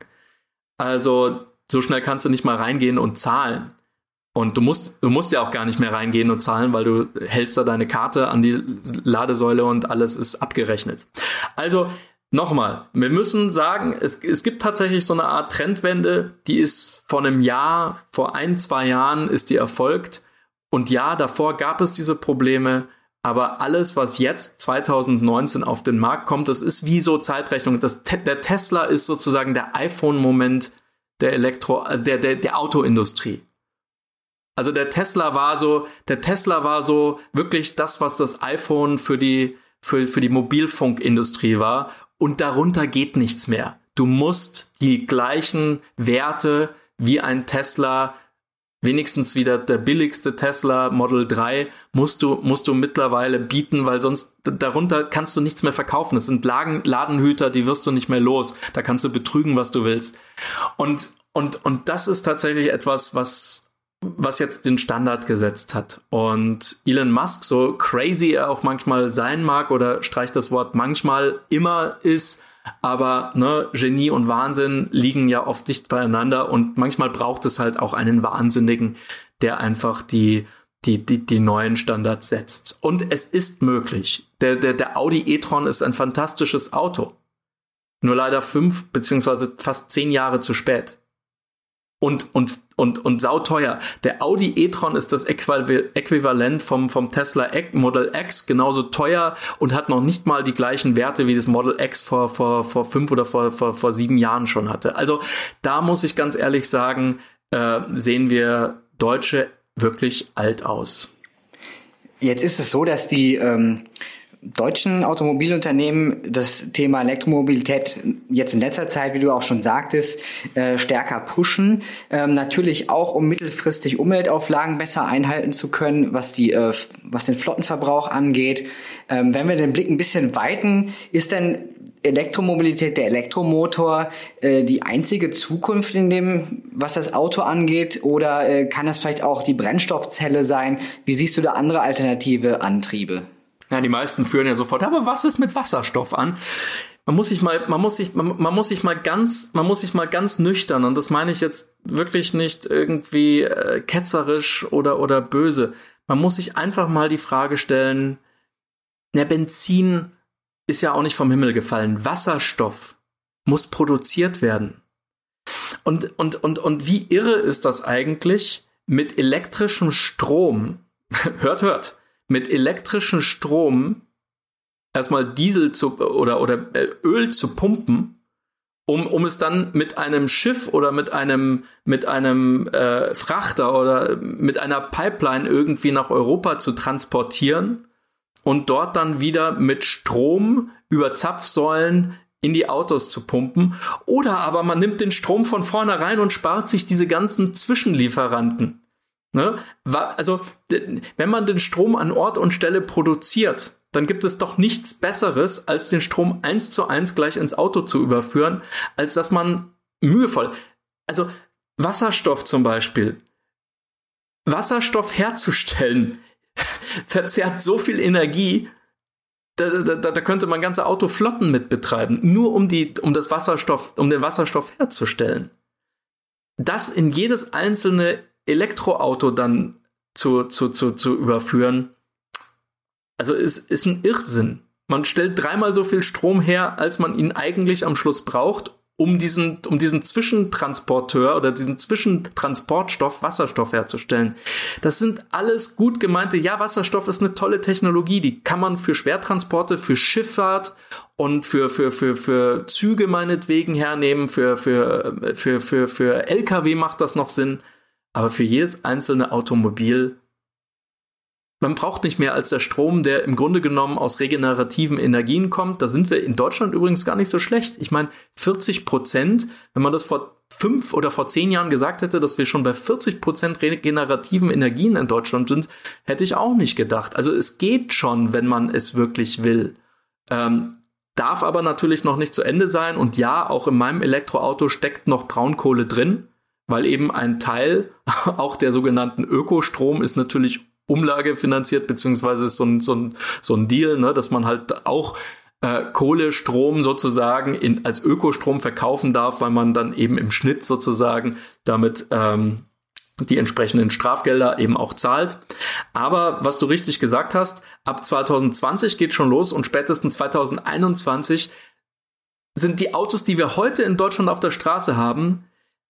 Also so schnell kannst du nicht mal reingehen und zahlen. Und du musst, du musst ja auch gar nicht mehr reingehen und zahlen, weil du hältst da deine Karte an die Ladesäule und alles ist abgerechnet. Also, nochmal, wir müssen sagen, es, es gibt tatsächlich so eine Art Trendwende, die ist vor einem Jahr, vor ein, zwei Jahren ist die erfolgt. Und ja, davor gab es diese Probleme, aber alles, was jetzt zwanzig neunzehn auf den Markt kommt, das ist wie so Zeitrechnung. Das, der Tesla ist sozusagen der iPhone-Moment der Elektro, der, der, der Autoindustrie. Also der Tesla war so, der Tesla war so wirklich das, was das iPhone für die, für, für die Mobilfunkindustrie war. Und darunter geht nichts mehr. Du musst die gleichen Werte wie ein Tesla, wenigstens wieder der billigste Tesla Model drei, musst du, musst du mittlerweile bieten, weil sonst darunter kannst du nichts mehr verkaufen. Es sind Laden, Ladenhüter, die wirst du nicht mehr los. Da kannst du betrügen, was du willst. Und, und, und das ist tatsächlich etwas, was, was jetzt den Standard gesetzt hat. Und Elon Musk, so crazy er auch manchmal sein mag oder streicht das Wort manchmal immer ist, aber ne, Genie und Wahnsinn liegen ja oft dicht beieinander und manchmal braucht es halt auch einen Wahnsinnigen, der einfach die die die die neuen Standards setzt. Und es ist möglich. Der der der Audi e-tron ist ein fantastisches Auto. Nur leider fünf beziehungsweise fast zehn Jahre zu spät. Und, und, und, und sauteuer. Der Audi e-tron ist das Äquivalent vom, vom Tesla Model X, genauso teuer und hat noch nicht mal die gleichen Werte, wie das Model X vor, vor, vor fünf oder vor, vor, vor sieben Jahren schon hatte. Also da muss ich ganz ehrlich sagen, äh, sehen wir Deutsche wirklich alt aus. Jetzt ist es so, dass die ähm deutschen Automobilunternehmen das Thema Elektromobilität jetzt in letzter Zeit, wie du auch schon sagtest, äh, stärker pushen. Ähm, natürlich auch, um mittelfristig Umweltauflagen besser einhalten zu können, was die, äh, was den Flottenverbrauch angeht. Ähm, wenn wir den Blick ein bisschen weiten, ist denn Elektromobilität, der Elektromotor, äh, die einzige Zukunft in dem, was das Auto angeht? Oder äh, kann das vielleicht auch die Brennstoffzelle sein? Wie siehst du da andere alternative Antriebe? Ja, die meisten führen ja sofort, aber was ist mit Wasserstoff an? Man muss sich mal, man muss sich, man, man muss sich mal ganz, man muss sich mal ganz nüchtern, und das meine ich jetzt wirklich nicht irgendwie äh, ketzerisch oder, oder böse. Man muss sich einfach mal die Frage stellen, na, Benzin ist ja auch nicht vom Himmel gefallen. Wasserstoff muss produziert werden. Und, und, und, und wie irre ist das eigentlich, mit elektrischem Strom, hört, hört, mit elektrischem Strom erstmal Diesel zu oder oder Öl zu pumpen, um um es dann mit einem Schiff oder mit einem mit einem äh, Frachter oder mit einer Pipeline irgendwie nach Europa zu transportieren und dort dann wieder mit Strom über Zapfsäulen in die Autos zu pumpen. Oder aber man nimmt den Strom von vornherein und spart sich diese ganzen Zwischenlieferanten. Ne? Also, wenn man den Strom an Ort und Stelle produziert, dann gibt es doch nichts Besseres, als den Strom eins zu eins gleich ins Auto zu überführen, als dass man mühevoll, also Wasserstoff zum Beispiel, Wasserstoff herzustellen, verzehrt so viel Energie, da, da, da könnte man ganze Autoflotten mit betreiben, nur um die, um das Wasserstoff, um den Wasserstoff herzustellen. Das in jedes einzelne Elektroauto dann zu, zu, zu, zu überführen, also ist, ist ein Irrsinn. Man stellt dreimal so viel Strom her, als man ihn eigentlich am Schluss braucht, um diesen, um diesen Zwischentransporteur oder diesen Zwischentransportstoff Wasserstoff herzustellen. Das sind alles gut gemeinte, ja, Wasserstoff ist eine tolle Technologie, die kann man für Schwertransporte, für Schifffahrt und für, für, für, für Züge meinetwegen hernehmen, für, für, für, für, für L K W macht das noch Sinn. Aber für jedes einzelne Automobil, man braucht nicht mehr als der Strom, der im Grunde genommen aus regenerativen Energien kommt. Da sind wir in Deutschland übrigens gar nicht so schlecht. Ich meine, vierzig Prozent, wenn man das vor fünf oder vor zehn Jahren gesagt hätte, dass wir schon bei vierzig Prozent regenerativen Energien in Deutschland sind, hätte ich auch nicht gedacht. Also es geht schon, wenn man es wirklich will. Ähm, darf aber natürlich noch nicht zu Ende sein. Und ja, auch in meinem Elektroauto steckt noch Braunkohle drin, weil eben ein Teil auch der sogenannten Ökostrom ist natürlich umlagefinanziert, beziehungsweise ist so ein, so ein, so ein Deal, ne, dass man halt auch äh, Kohlestrom sozusagen in, als Ökostrom verkaufen darf, weil man dann eben im Schnitt sozusagen damit ähm, die entsprechenden Strafgelder eben auch zahlt. Aber was du richtig gesagt hast, ab zwanzig zwanzig geht schon los und spätestens zwanzig einundzwanzig sind die Autos, die wir heute in Deutschland auf der Straße haben,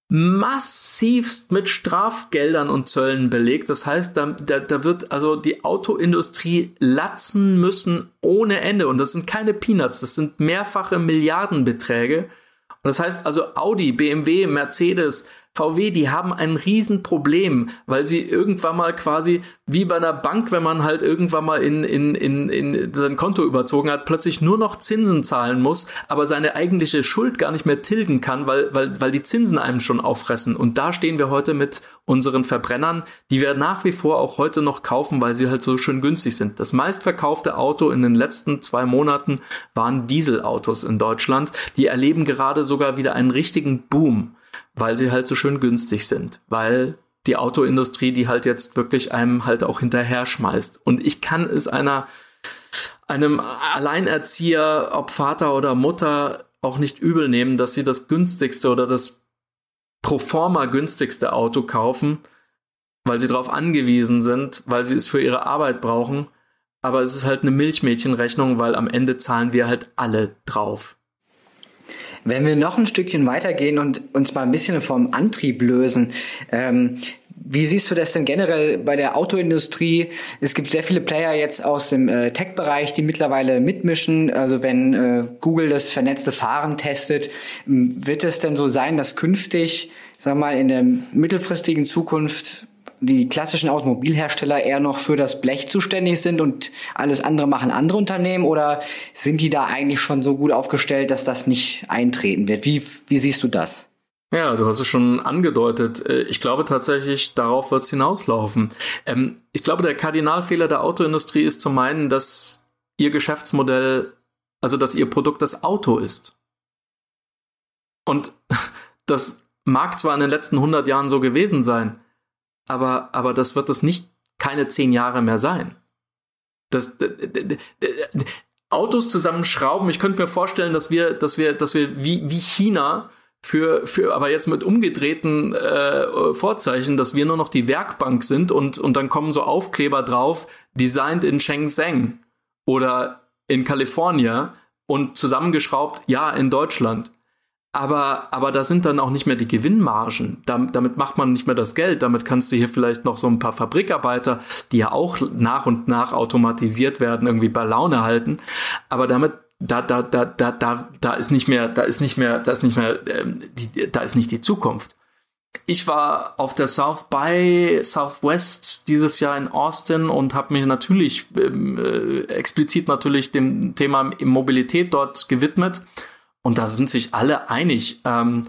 massivst mit Strafgeldern und Zöllen belegt. Das heißt, da, da, da wird also die Autoindustrie latzen müssen ohne Ende. Und das sind keine Peanuts, das sind mehrfache Milliardenbeträge. Und das heißt also Audi, B M W, Mercedes, V W, die haben ein Riesenproblem, weil sie irgendwann mal quasi wie bei einer Bank, wenn man halt irgendwann mal in, in, in, in sein Konto überzogen hat, plötzlich nur noch Zinsen zahlen muss, aber seine eigentliche Schuld gar nicht mehr tilgen kann, weil, weil, weil die Zinsen einem schon auffressen. Und da stehen wir heute mit unseren Verbrennern, die wir nach wie vor auch heute noch kaufen, weil sie halt so schön günstig sind. Das meistverkaufte Auto in den letzten zwei Monaten waren Dieselautos in Deutschland. Die erleben gerade sogar wieder einen richtigen Boom, weil sie halt so schön günstig sind, weil die Autoindustrie die halt jetzt wirklich einem halt auch hinterher schmeißt. Und ich kann es einer, einem Alleinerzieher, ob Vater oder Mutter, auch nicht übel nehmen, dass sie das günstigste oder das pro forma günstigste Auto kaufen, weil sie darauf angewiesen sind, weil sie es für ihre Arbeit brauchen. Aber es ist halt eine Milchmädchenrechnung, weil am Ende zahlen wir halt alle drauf. Wenn wir noch ein Stückchen weitergehen und uns mal ein bisschen vom Antrieb lösen, ähm, wie siehst du das denn generell bei der Autoindustrie? Es gibt sehr viele Player jetzt aus dem äh, Tech-Bereich, die mittlerweile mitmischen. Also wenn äh, Google das vernetzte Fahren testet, wird es denn so sein, dass künftig, sagen wir mal, in der mittelfristigen Zukunft die klassischen Automobilhersteller eher noch für das Blech zuständig sind und alles andere machen andere Unternehmen, oder sind die da eigentlich schon so gut aufgestellt, dass das nicht eintreten wird? Wie, wie siehst du das? Ja, du hast es schon angedeutet. Ich glaube tatsächlich, darauf wird es hinauslaufen. Ähm, ich glaube, der Kardinalfehler der Autoindustrie ist zu meinen, dass ihr Geschäftsmodell, also dass ihr Produkt das Auto ist. Und das mag zwar in den letzten hundert Jahren so gewesen sein, aber, aber das wird es nicht keine zehn Jahre mehr sein. Das, d, d, d, d, Autos zusammenschrauben, ich könnte mir vorstellen, dass wir, dass wir, dass wir wie, wie China für, für, aber jetzt mit umgedrehten äh, Vorzeichen, dass wir nur noch die Werkbank sind und, und dann kommen so Aufkleber drauf, designed in Shenzhen oder in Kalifornien und zusammengeschraubt, ja, in Deutschland. Aber, aber da sind dann auch nicht mehr die Gewinnmargen. Damit, damit macht man nicht mehr das Geld. Damit kannst du hier vielleicht noch so ein paar Fabrikarbeiter, die ja auch nach und nach automatisiert werden, irgendwie bei Laune halten. Aber damit, da, da, da, da, da, da ist nicht mehr, da ist nicht mehr, da ist nicht mehr, ähm, die, da ist nicht die Zukunft. Ich war auf der South by Southwest dieses Jahr in Austin und habe mich natürlich ähm, äh, explizit natürlich dem Thema Mobilität dort gewidmet. Und da sind sich alle einig, ähm,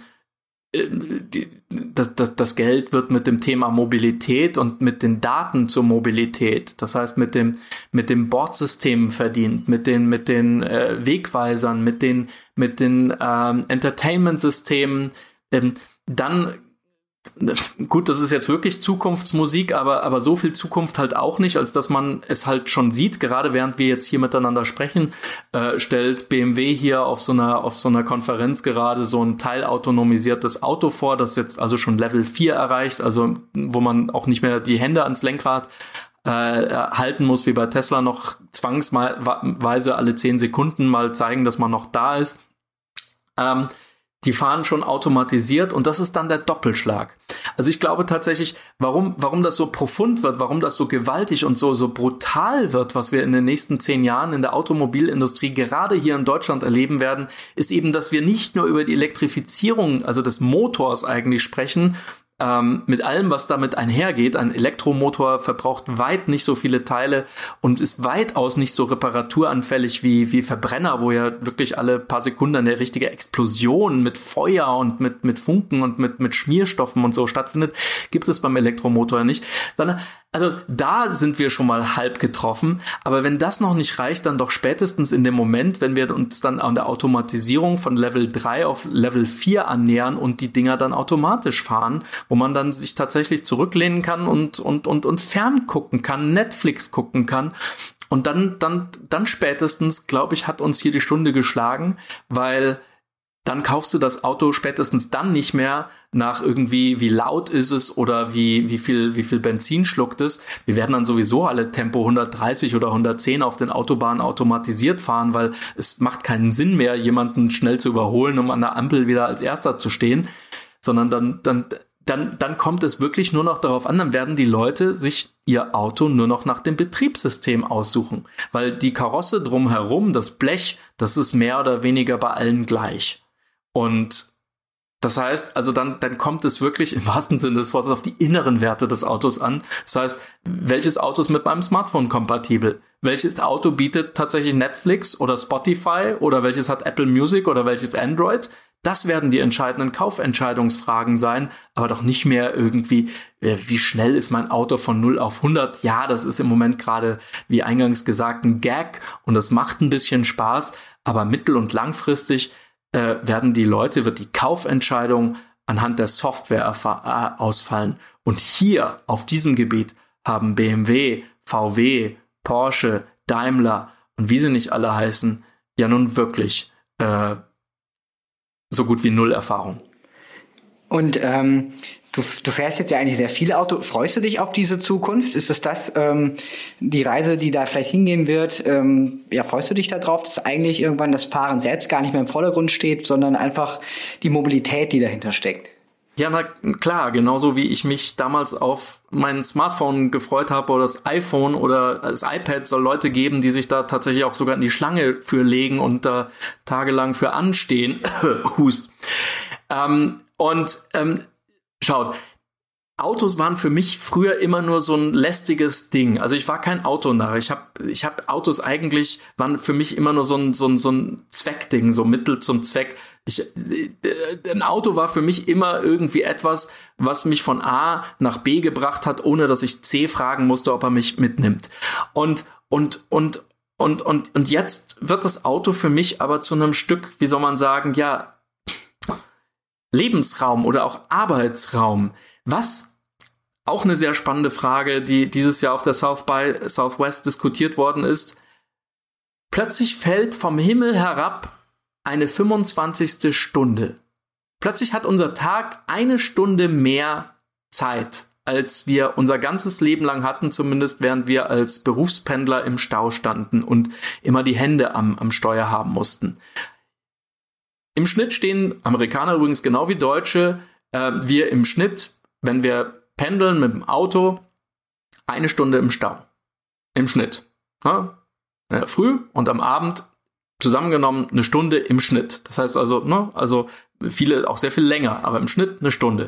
die, das, das, das Geld wird mit dem Thema Mobilität und mit den Daten zur Mobilität, das heißt mit dem mit dem Bordsystemen verdient, mit den mit den äh, Wegweisern, mit den mit den ähm, Entertainment-Systemen. Ähm, dann gut, das ist jetzt wirklich Zukunftsmusik, aber aber so viel Zukunft halt auch nicht, als dass man es halt schon sieht. Gerade während wir jetzt hier miteinander sprechen, äh, stellt B M W hier auf so einer auf so einer Konferenz gerade so ein teilautonomisiertes Auto vor, das jetzt also schon Level vier erreicht, also wo man auch nicht mehr die Hände ans Lenkrad äh, halten muss, wie bei Tesla noch zwangsweise alle zehn Sekunden mal zeigen, dass man noch da ist. Ähm, Die fahren schon automatisiert und das ist dann der Doppelschlag. Also ich glaube tatsächlich, warum, warum das so profund wird, warum das so gewaltig und so, so brutal wird, was wir in den nächsten zehn Jahren in der Automobilindustrie gerade hier in Deutschland erleben werden, ist eben, dass wir nicht nur über die Elektrifizierung, also des Motors eigentlich sprechen, Ähm, mit allem, was damit einhergeht. Ein Elektromotor verbraucht weit nicht so viele Teile und ist weitaus nicht so reparaturanfällig wie, wie Verbrenner, wo ja wirklich alle paar Sekunden eine richtige Explosion mit Feuer und mit, mit Funken und mit, mit Schmierstoffen und so stattfindet. Gibt es beim Elektromotor nicht. Sondern, also da sind wir schon mal halb getroffen. Aber wenn das noch nicht reicht, dann doch spätestens in dem Moment, wenn wir uns dann an der Automatisierung von Level drei auf Level vier annähern und die Dinger dann automatisch fahren, wo man dann sich tatsächlich zurücklehnen kann und, und, und, und fern gucken kann, Netflix gucken kann. Und dann, dann, dann spätestens, glaube ich, hat uns hier die Stunde geschlagen, weil dann kaufst du das Auto spätestens dann nicht mehr nach irgendwie, wie laut ist es oder wie, wie viel, wie viel Benzin schluckt es. Wir werden dann sowieso alle Tempo hundertdreißig oder hundertzehn auf den Autobahnen automatisiert fahren, weil es macht keinen Sinn mehr, jemanden schnell zu überholen, um an der Ampel wieder als Erster zu stehen, sondern dann, dann, dann, dann kommt es wirklich nur noch darauf an, dann werden die Leute sich ihr Auto nur noch nach dem Betriebssystem aussuchen, weil die Karosse drumherum, das Blech, das ist mehr oder weniger bei allen gleich. Und das heißt, also dann, dann kommt es wirklich im wahrsten Sinne des Wortes auf die inneren Werte des Autos an. Das heißt, welches Auto ist mit meinem Smartphone kompatibel? Welches Auto bietet tatsächlich Netflix oder Spotify oder welches hat Apple Music oder welches Android? Das werden die entscheidenden Kaufentscheidungsfragen sein, aber doch nicht mehr irgendwie, wie schnell ist mein Auto von null auf hundert? Ja, das ist im Moment gerade, wie eingangs gesagt, ein Gag und das macht ein bisschen Spaß, aber mittel- und langfristig äh, werden die Leute, wird die Kaufentscheidung anhand der Software erfa- äh, ausfallen. Und hier, auf diesem Gebiet, haben B M W, V W, Porsche, Daimler und wie sie nicht alle heißen, ja nun wirklich äh, so gut wie null Erfahrung. Und ähm, du, du fährst jetzt ja eigentlich sehr viel Auto. Freust du dich auf diese Zukunft? Ist es das, ähm, die Reise, die da vielleicht hingehen wird? Ähm, ja, freust du dich darauf, dass eigentlich irgendwann das Fahren selbst gar nicht mehr im Vordergrund steht, sondern einfach die Mobilität, die dahinter steckt? Ja, na klar, genauso wie ich mich damals auf mein Smartphone gefreut habe oder das iPhone oder das iPad, soll Leute geben, die sich da tatsächlich auch sogar in die Schlange für legen und da tagelang für anstehen. Hust. Ähm, und ähm, schaut, Autos waren für mich früher immer nur so ein lästiges Ding. Also ich war kein Autonarr. Ich habe ich hab Autos eigentlich, waren für mich immer nur so ein, so ein, so ein Zweckding, so Mittel zum Zweck. Ich, äh, ein Auto war für mich immer irgendwie etwas, was mich von A nach B gebracht hat, ohne dass ich C fragen musste, ob er mich mitnimmt. Und, und, und, und, und, und jetzt wird das Auto für mich aber zu einem Stück, wie soll man sagen, ja, Lebensraum oder auch Arbeitsraum. Was? Auch eine sehr spannende Frage, die dieses Jahr auf der South by Southwest diskutiert worden ist. Plötzlich fällt vom Himmel herab eine fünfundzwanzigste Stunde. Plötzlich hat unser Tag eine Stunde mehr Zeit, als wir unser ganzes Leben lang hatten, zumindest während wir als Berufspendler im Stau standen und immer die Hände am, am Steuer haben mussten. Im Schnitt stehen Amerikaner übrigens genau wie Deutsche, äh, wir im Schnitt, wenn wir pendeln mit dem Auto, eine Stunde im Stau. Im Schnitt. Ja? Ja, früh und am Abend zusammengenommen eine Stunde im Schnitt. Das heißt also, ne, also viele auch sehr viel länger, aber im Schnitt eine Stunde.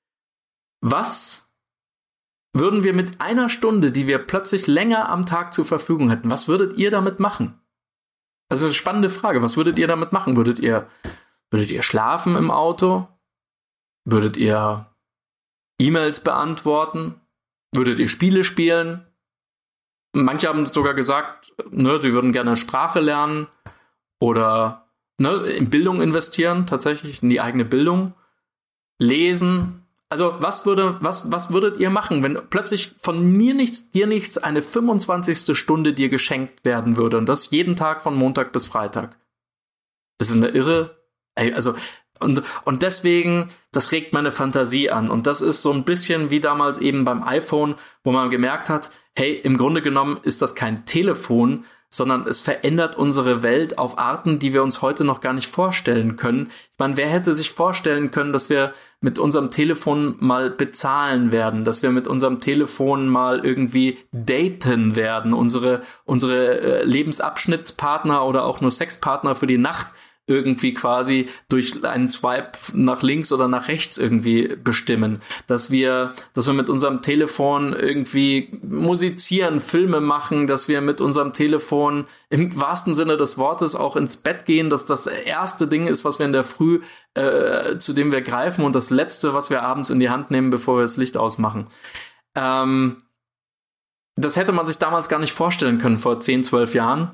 Was würden wir mit einer Stunde, die wir plötzlich länger am Tag zur Verfügung hätten, was würdet ihr damit machen? Das ist eine spannende Frage. Was würdet ihr damit machen? Würdet ihr, würdet ihr schlafen im Auto? Würdet ihr E-Mails beantworten? Würdet ihr Spiele spielen? Manche haben sogar gesagt, ne, sie würden gerne Sprache lernen oder ne, in Bildung investieren, tatsächlich in die eigene Bildung. Lesen. Also was würde, was, was würdet ihr machen, wenn plötzlich von mir nichts, dir nichts eine fünfundzwanzigste Stunde dir geschenkt werden würde und das jeden Tag von Montag bis Freitag? Das ist eine irre, also und, und deswegen, das regt meine Fantasie an und das ist so ein bisschen wie damals eben beim iPhone, wo man gemerkt hat, hey, im Grunde genommen ist das kein Telefon, sondern es verändert unsere Welt auf Arten, die wir uns heute noch gar nicht vorstellen können. Ich meine, wer hätte sich vorstellen können, dass wir mit unserem Telefon mal bezahlen werden, dass wir mit unserem Telefon mal irgendwie daten werden, unsere, unsere äh, Lebensabschnittspartner oder auch nur Sexpartner für die Nacht irgendwie quasi durch einen Swipe nach links oder nach rechts irgendwie bestimmen, dass wir, dass wir mit unserem Telefon irgendwie musizieren, Filme machen, dass wir mit unserem Telefon im wahrsten Sinne des Wortes auch ins Bett gehen, dass das erste Ding ist, was wir in der Früh, äh, zu dem wir greifen und das letzte, was wir abends in die Hand nehmen, bevor wir das Licht ausmachen. Ähm, das hätte man sich damals gar nicht vorstellen können vor zehn, zwölf Jahren.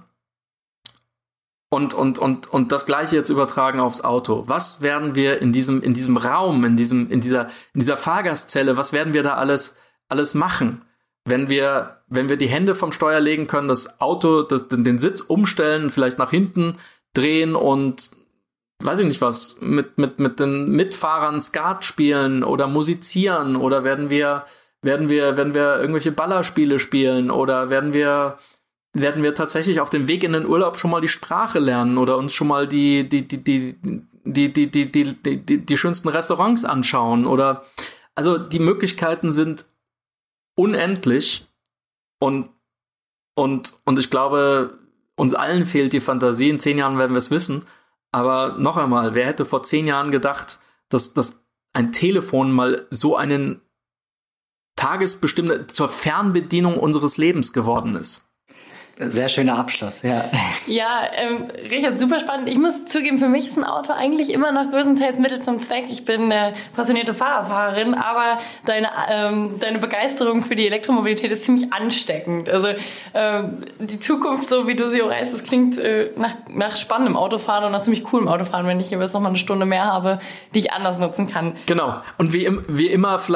Und, und, und, und das Gleiche jetzt übertragen aufs Auto. Was werden wir in diesem, in diesem Raum, in diesem, in dieser, in dieser Fahrgastzelle, was werden wir da alles, alles machen? Wenn wir, wenn wir die Hände vom Steuer legen können, das Auto, das, den Sitz umstellen, vielleicht nach hinten drehen und, weiß ich nicht was, mit, mit, mit den Mitfahrern Skat spielen oder musizieren oder werden wir, werden wir, werden wir irgendwelche Ballerspiele spielen oder werden wir, werden wir tatsächlich auf dem Weg in den Urlaub schon mal die Sprache lernen oder uns schon mal die die die die die die die die die, die, die schönsten Restaurants anschauen oder also die Möglichkeiten sind unendlich und und und ich glaube, uns allen fehlt die Fantasie. In zehn Jahren werden wir es wissen. Aber noch einmal, wer hätte vor zehn Jahren gedacht, dass dass ein Telefon mal so einen tagesbestimmten zur Fernbedienung unseres Lebens geworden ist? Sehr schöner Abschluss, ja. Ja, ähm, Richard, super spannend. Ich muss zugeben, für mich ist ein Auto eigentlich immer noch größtenteils Mittel zum Zweck. Ich bin äh, passionierte Fahrerfahrerin, aber deine, ähm, deine Begeisterung für die Elektromobilität ist ziemlich ansteckend. Also ähm, die Zukunft, so wie du sie auch reißt, das klingt äh, nach, nach spannendem Autofahren und nach ziemlich coolem Autofahren, wenn ich jetzt noch mal eine Stunde mehr habe, die ich anders nutzen kann. Genau. Und wie, wie immer vielleicht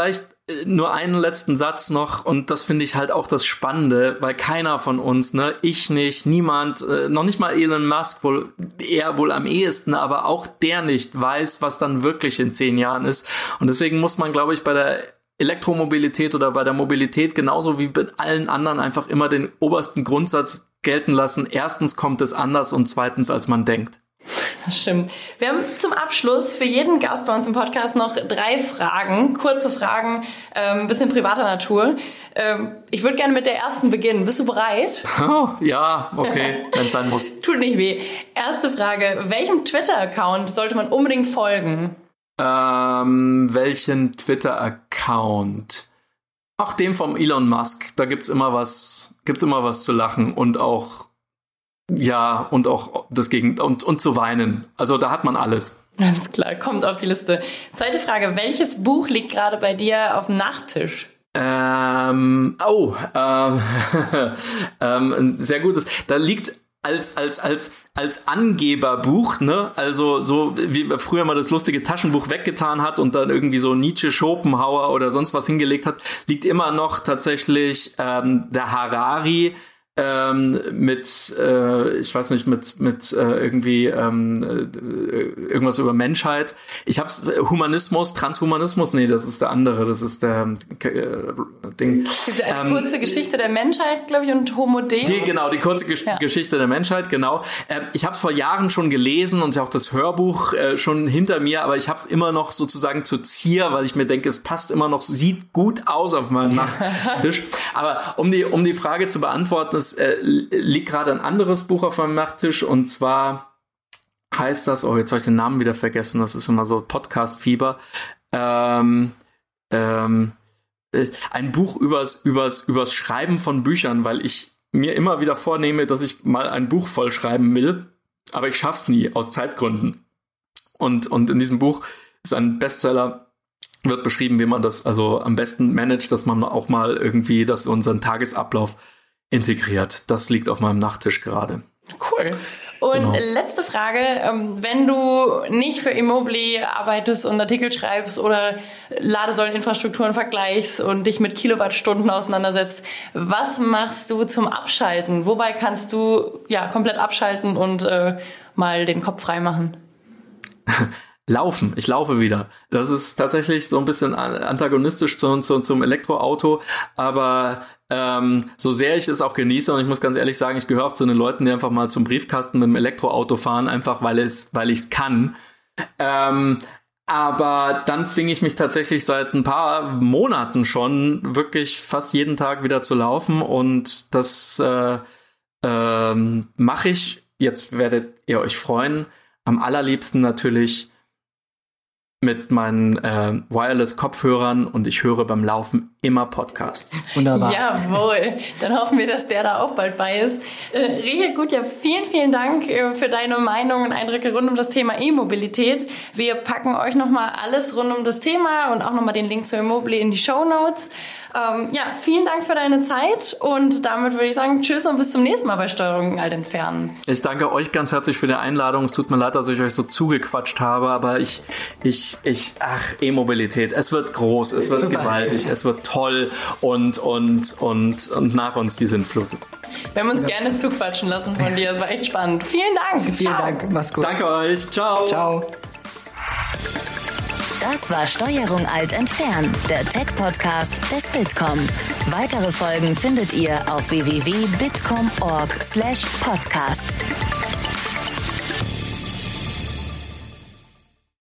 nur einen letzten Satz noch, und das finde ich halt auch das Spannende, weil keiner von uns, ne, ich nicht, niemand, äh, noch nicht mal Elon Musk, wohl eher wohl am ehesten, aber auch der nicht weiß, was dann wirklich in zehn Jahren ist. Und deswegen muss man, glaube ich, bei der Elektromobilität oder bei der Mobilität genauso wie bei allen anderen einfach immer den obersten Grundsatz gelten lassen. Erstens kommt es anders und zweitens, als man denkt. Das stimmt. Wir haben zum Abschluss für jeden Gast bei uns im Podcast noch drei Fragen, kurze Fragen, ein ähm, bisschen privater Natur. Ähm, ich würde gerne mit der ersten beginnen. Bist du bereit? Oh, ja, okay, wenn es sein muss. Tut nicht weh. Erste Frage. Welchem Twitter-Account sollte man unbedingt folgen? Ähm, welchen Twitter-Account? Ach, dem vom Elon Musk. Da gibt's immer was, gibt's immer was zu lachen und auch Ja, und auch das Gegen und, und zu weinen. Also da hat man alles. Alles klar, kommt auf die Liste. Zweite Frage, welches Buch liegt gerade bei dir auf dem Nachttisch? Ähm, oh, ähm, ähm, ein sehr gutes. Da liegt als, als, als, als Angeberbuch, ne, also so wie man früher mal das lustige Taschenbuch weggetan hat und dann irgendwie so Nietzsche, Schopenhauer oder sonst was hingelegt hat, liegt immer noch tatsächlich ähm, der Harari, Ähm, mit, äh, ich weiß nicht, mit mit äh, irgendwie ähm, äh, irgendwas über Menschheit. Ich hab's, Humanismus, Transhumanismus, nee, das ist der andere, das ist der äh, Ding. Es gibt eine ähm, kurze Geschichte der Menschheit, glaube ich, und Homo Deus. Die, genau, die kurze Gesch- ja. Geschichte der Menschheit, genau. Ähm, ich habe es vor Jahren schon gelesen und auch das Hörbuch äh, schon hinter mir, aber ich habe es immer noch sozusagen zu Zier, weil ich mir denke, es passt immer noch, sieht gut aus auf meinem Nachttisch. Aber um die um die Frage zu beantworten, es äh, liegt gerade ein anderes Buch auf meinem Nachttisch, und zwar heißt das, oh, jetzt habe ich den Namen wieder vergessen, das ist immer so Podcast-Fieber, ähm, ähm, äh, ein Buch übers, übers, übers Schreiben von Büchern, weil ich mir immer wieder vornehme, dass ich mal ein Buch voll schreiben will, aber ich schaff's nie, aus Zeitgründen. Und, und in diesem Buch ist ein Bestseller, wird beschrieben, wie man das also am besten managt, dass man auch mal irgendwie das in unseren Tagesablauf integriert. Das liegt auf meinem Nachttisch gerade. Cool. Und genau. Letzte Frage, wenn du nicht für Immobly arbeitest und Artikel schreibst oder Ladesäuleninfrastrukturen vergleichst und dich mit Kilowattstunden auseinandersetzt, was machst du zum Abschalten? Wobei kannst du ja komplett abschalten und äh, mal den Kopf frei machen? Laufen. Ich laufe wieder. Das ist tatsächlich so ein bisschen antagonistisch zu, zu, zum Elektroauto, aber ähm, so sehr ich es auch genieße, und ich muss ganz ehrlich sagen, ich gehöre auch zu den Leuten, die einfach mal zum Briefkasten mit dem Elektroauto fahren, einfach weil es, weil ich es kann. Ähm, aber dann zwinge ich mich tatsächlich seit ein paar Monaten schon wirklich fast jeden Tag wieder zu laufen, und das äh, ähm, mache ich. Jetzt werdet ihr euch freuen. Am allerliebsten natürlich mit meinen äh, Wireless-Kopfhörern, und ich höre beim Laufen immer Podcasts. Wunderbar. Jawohl, dann hoffen wir, dass der da auch bald bei ist. Äh, Richard Gutjahr, vielen, vielen Dank äh, für deine Meinung und Eindrücke rund um das Thema E-Mobilität. Wir packen euch nochmal alles rund um das Thema und auch nochmal den Link zu Immobly in die Shownotes. Ähm, ja, vielen Dank für deine Zeit, und damit würde ich sagen, tschüss und bis zum nächsten Mal bei Steuerung alt entfernen. Ich danke euch ganz herzlich für die Einladung. Es tut mir leid, dass ich euch so zugequatscht habe, aber ich, ich, ich, ach, E-Mobilität, es wird groß, es wird Super. gewaltig, es wird toll, und, und, und, und nach uns die Sintflut. Wir haben uns ja. gerne zuquatschen lassen von dir, es war echt spannend. Vielen Dank. Vielen Ciao. Dank, mach's gut. Danke euch, ciao. Ciao. Das war Steuerung alt entfernen, der Tech-Podcast des Bitkom. Weitere Folgen findet ihr auf w w w punkt bitkom punkt org slash podcast.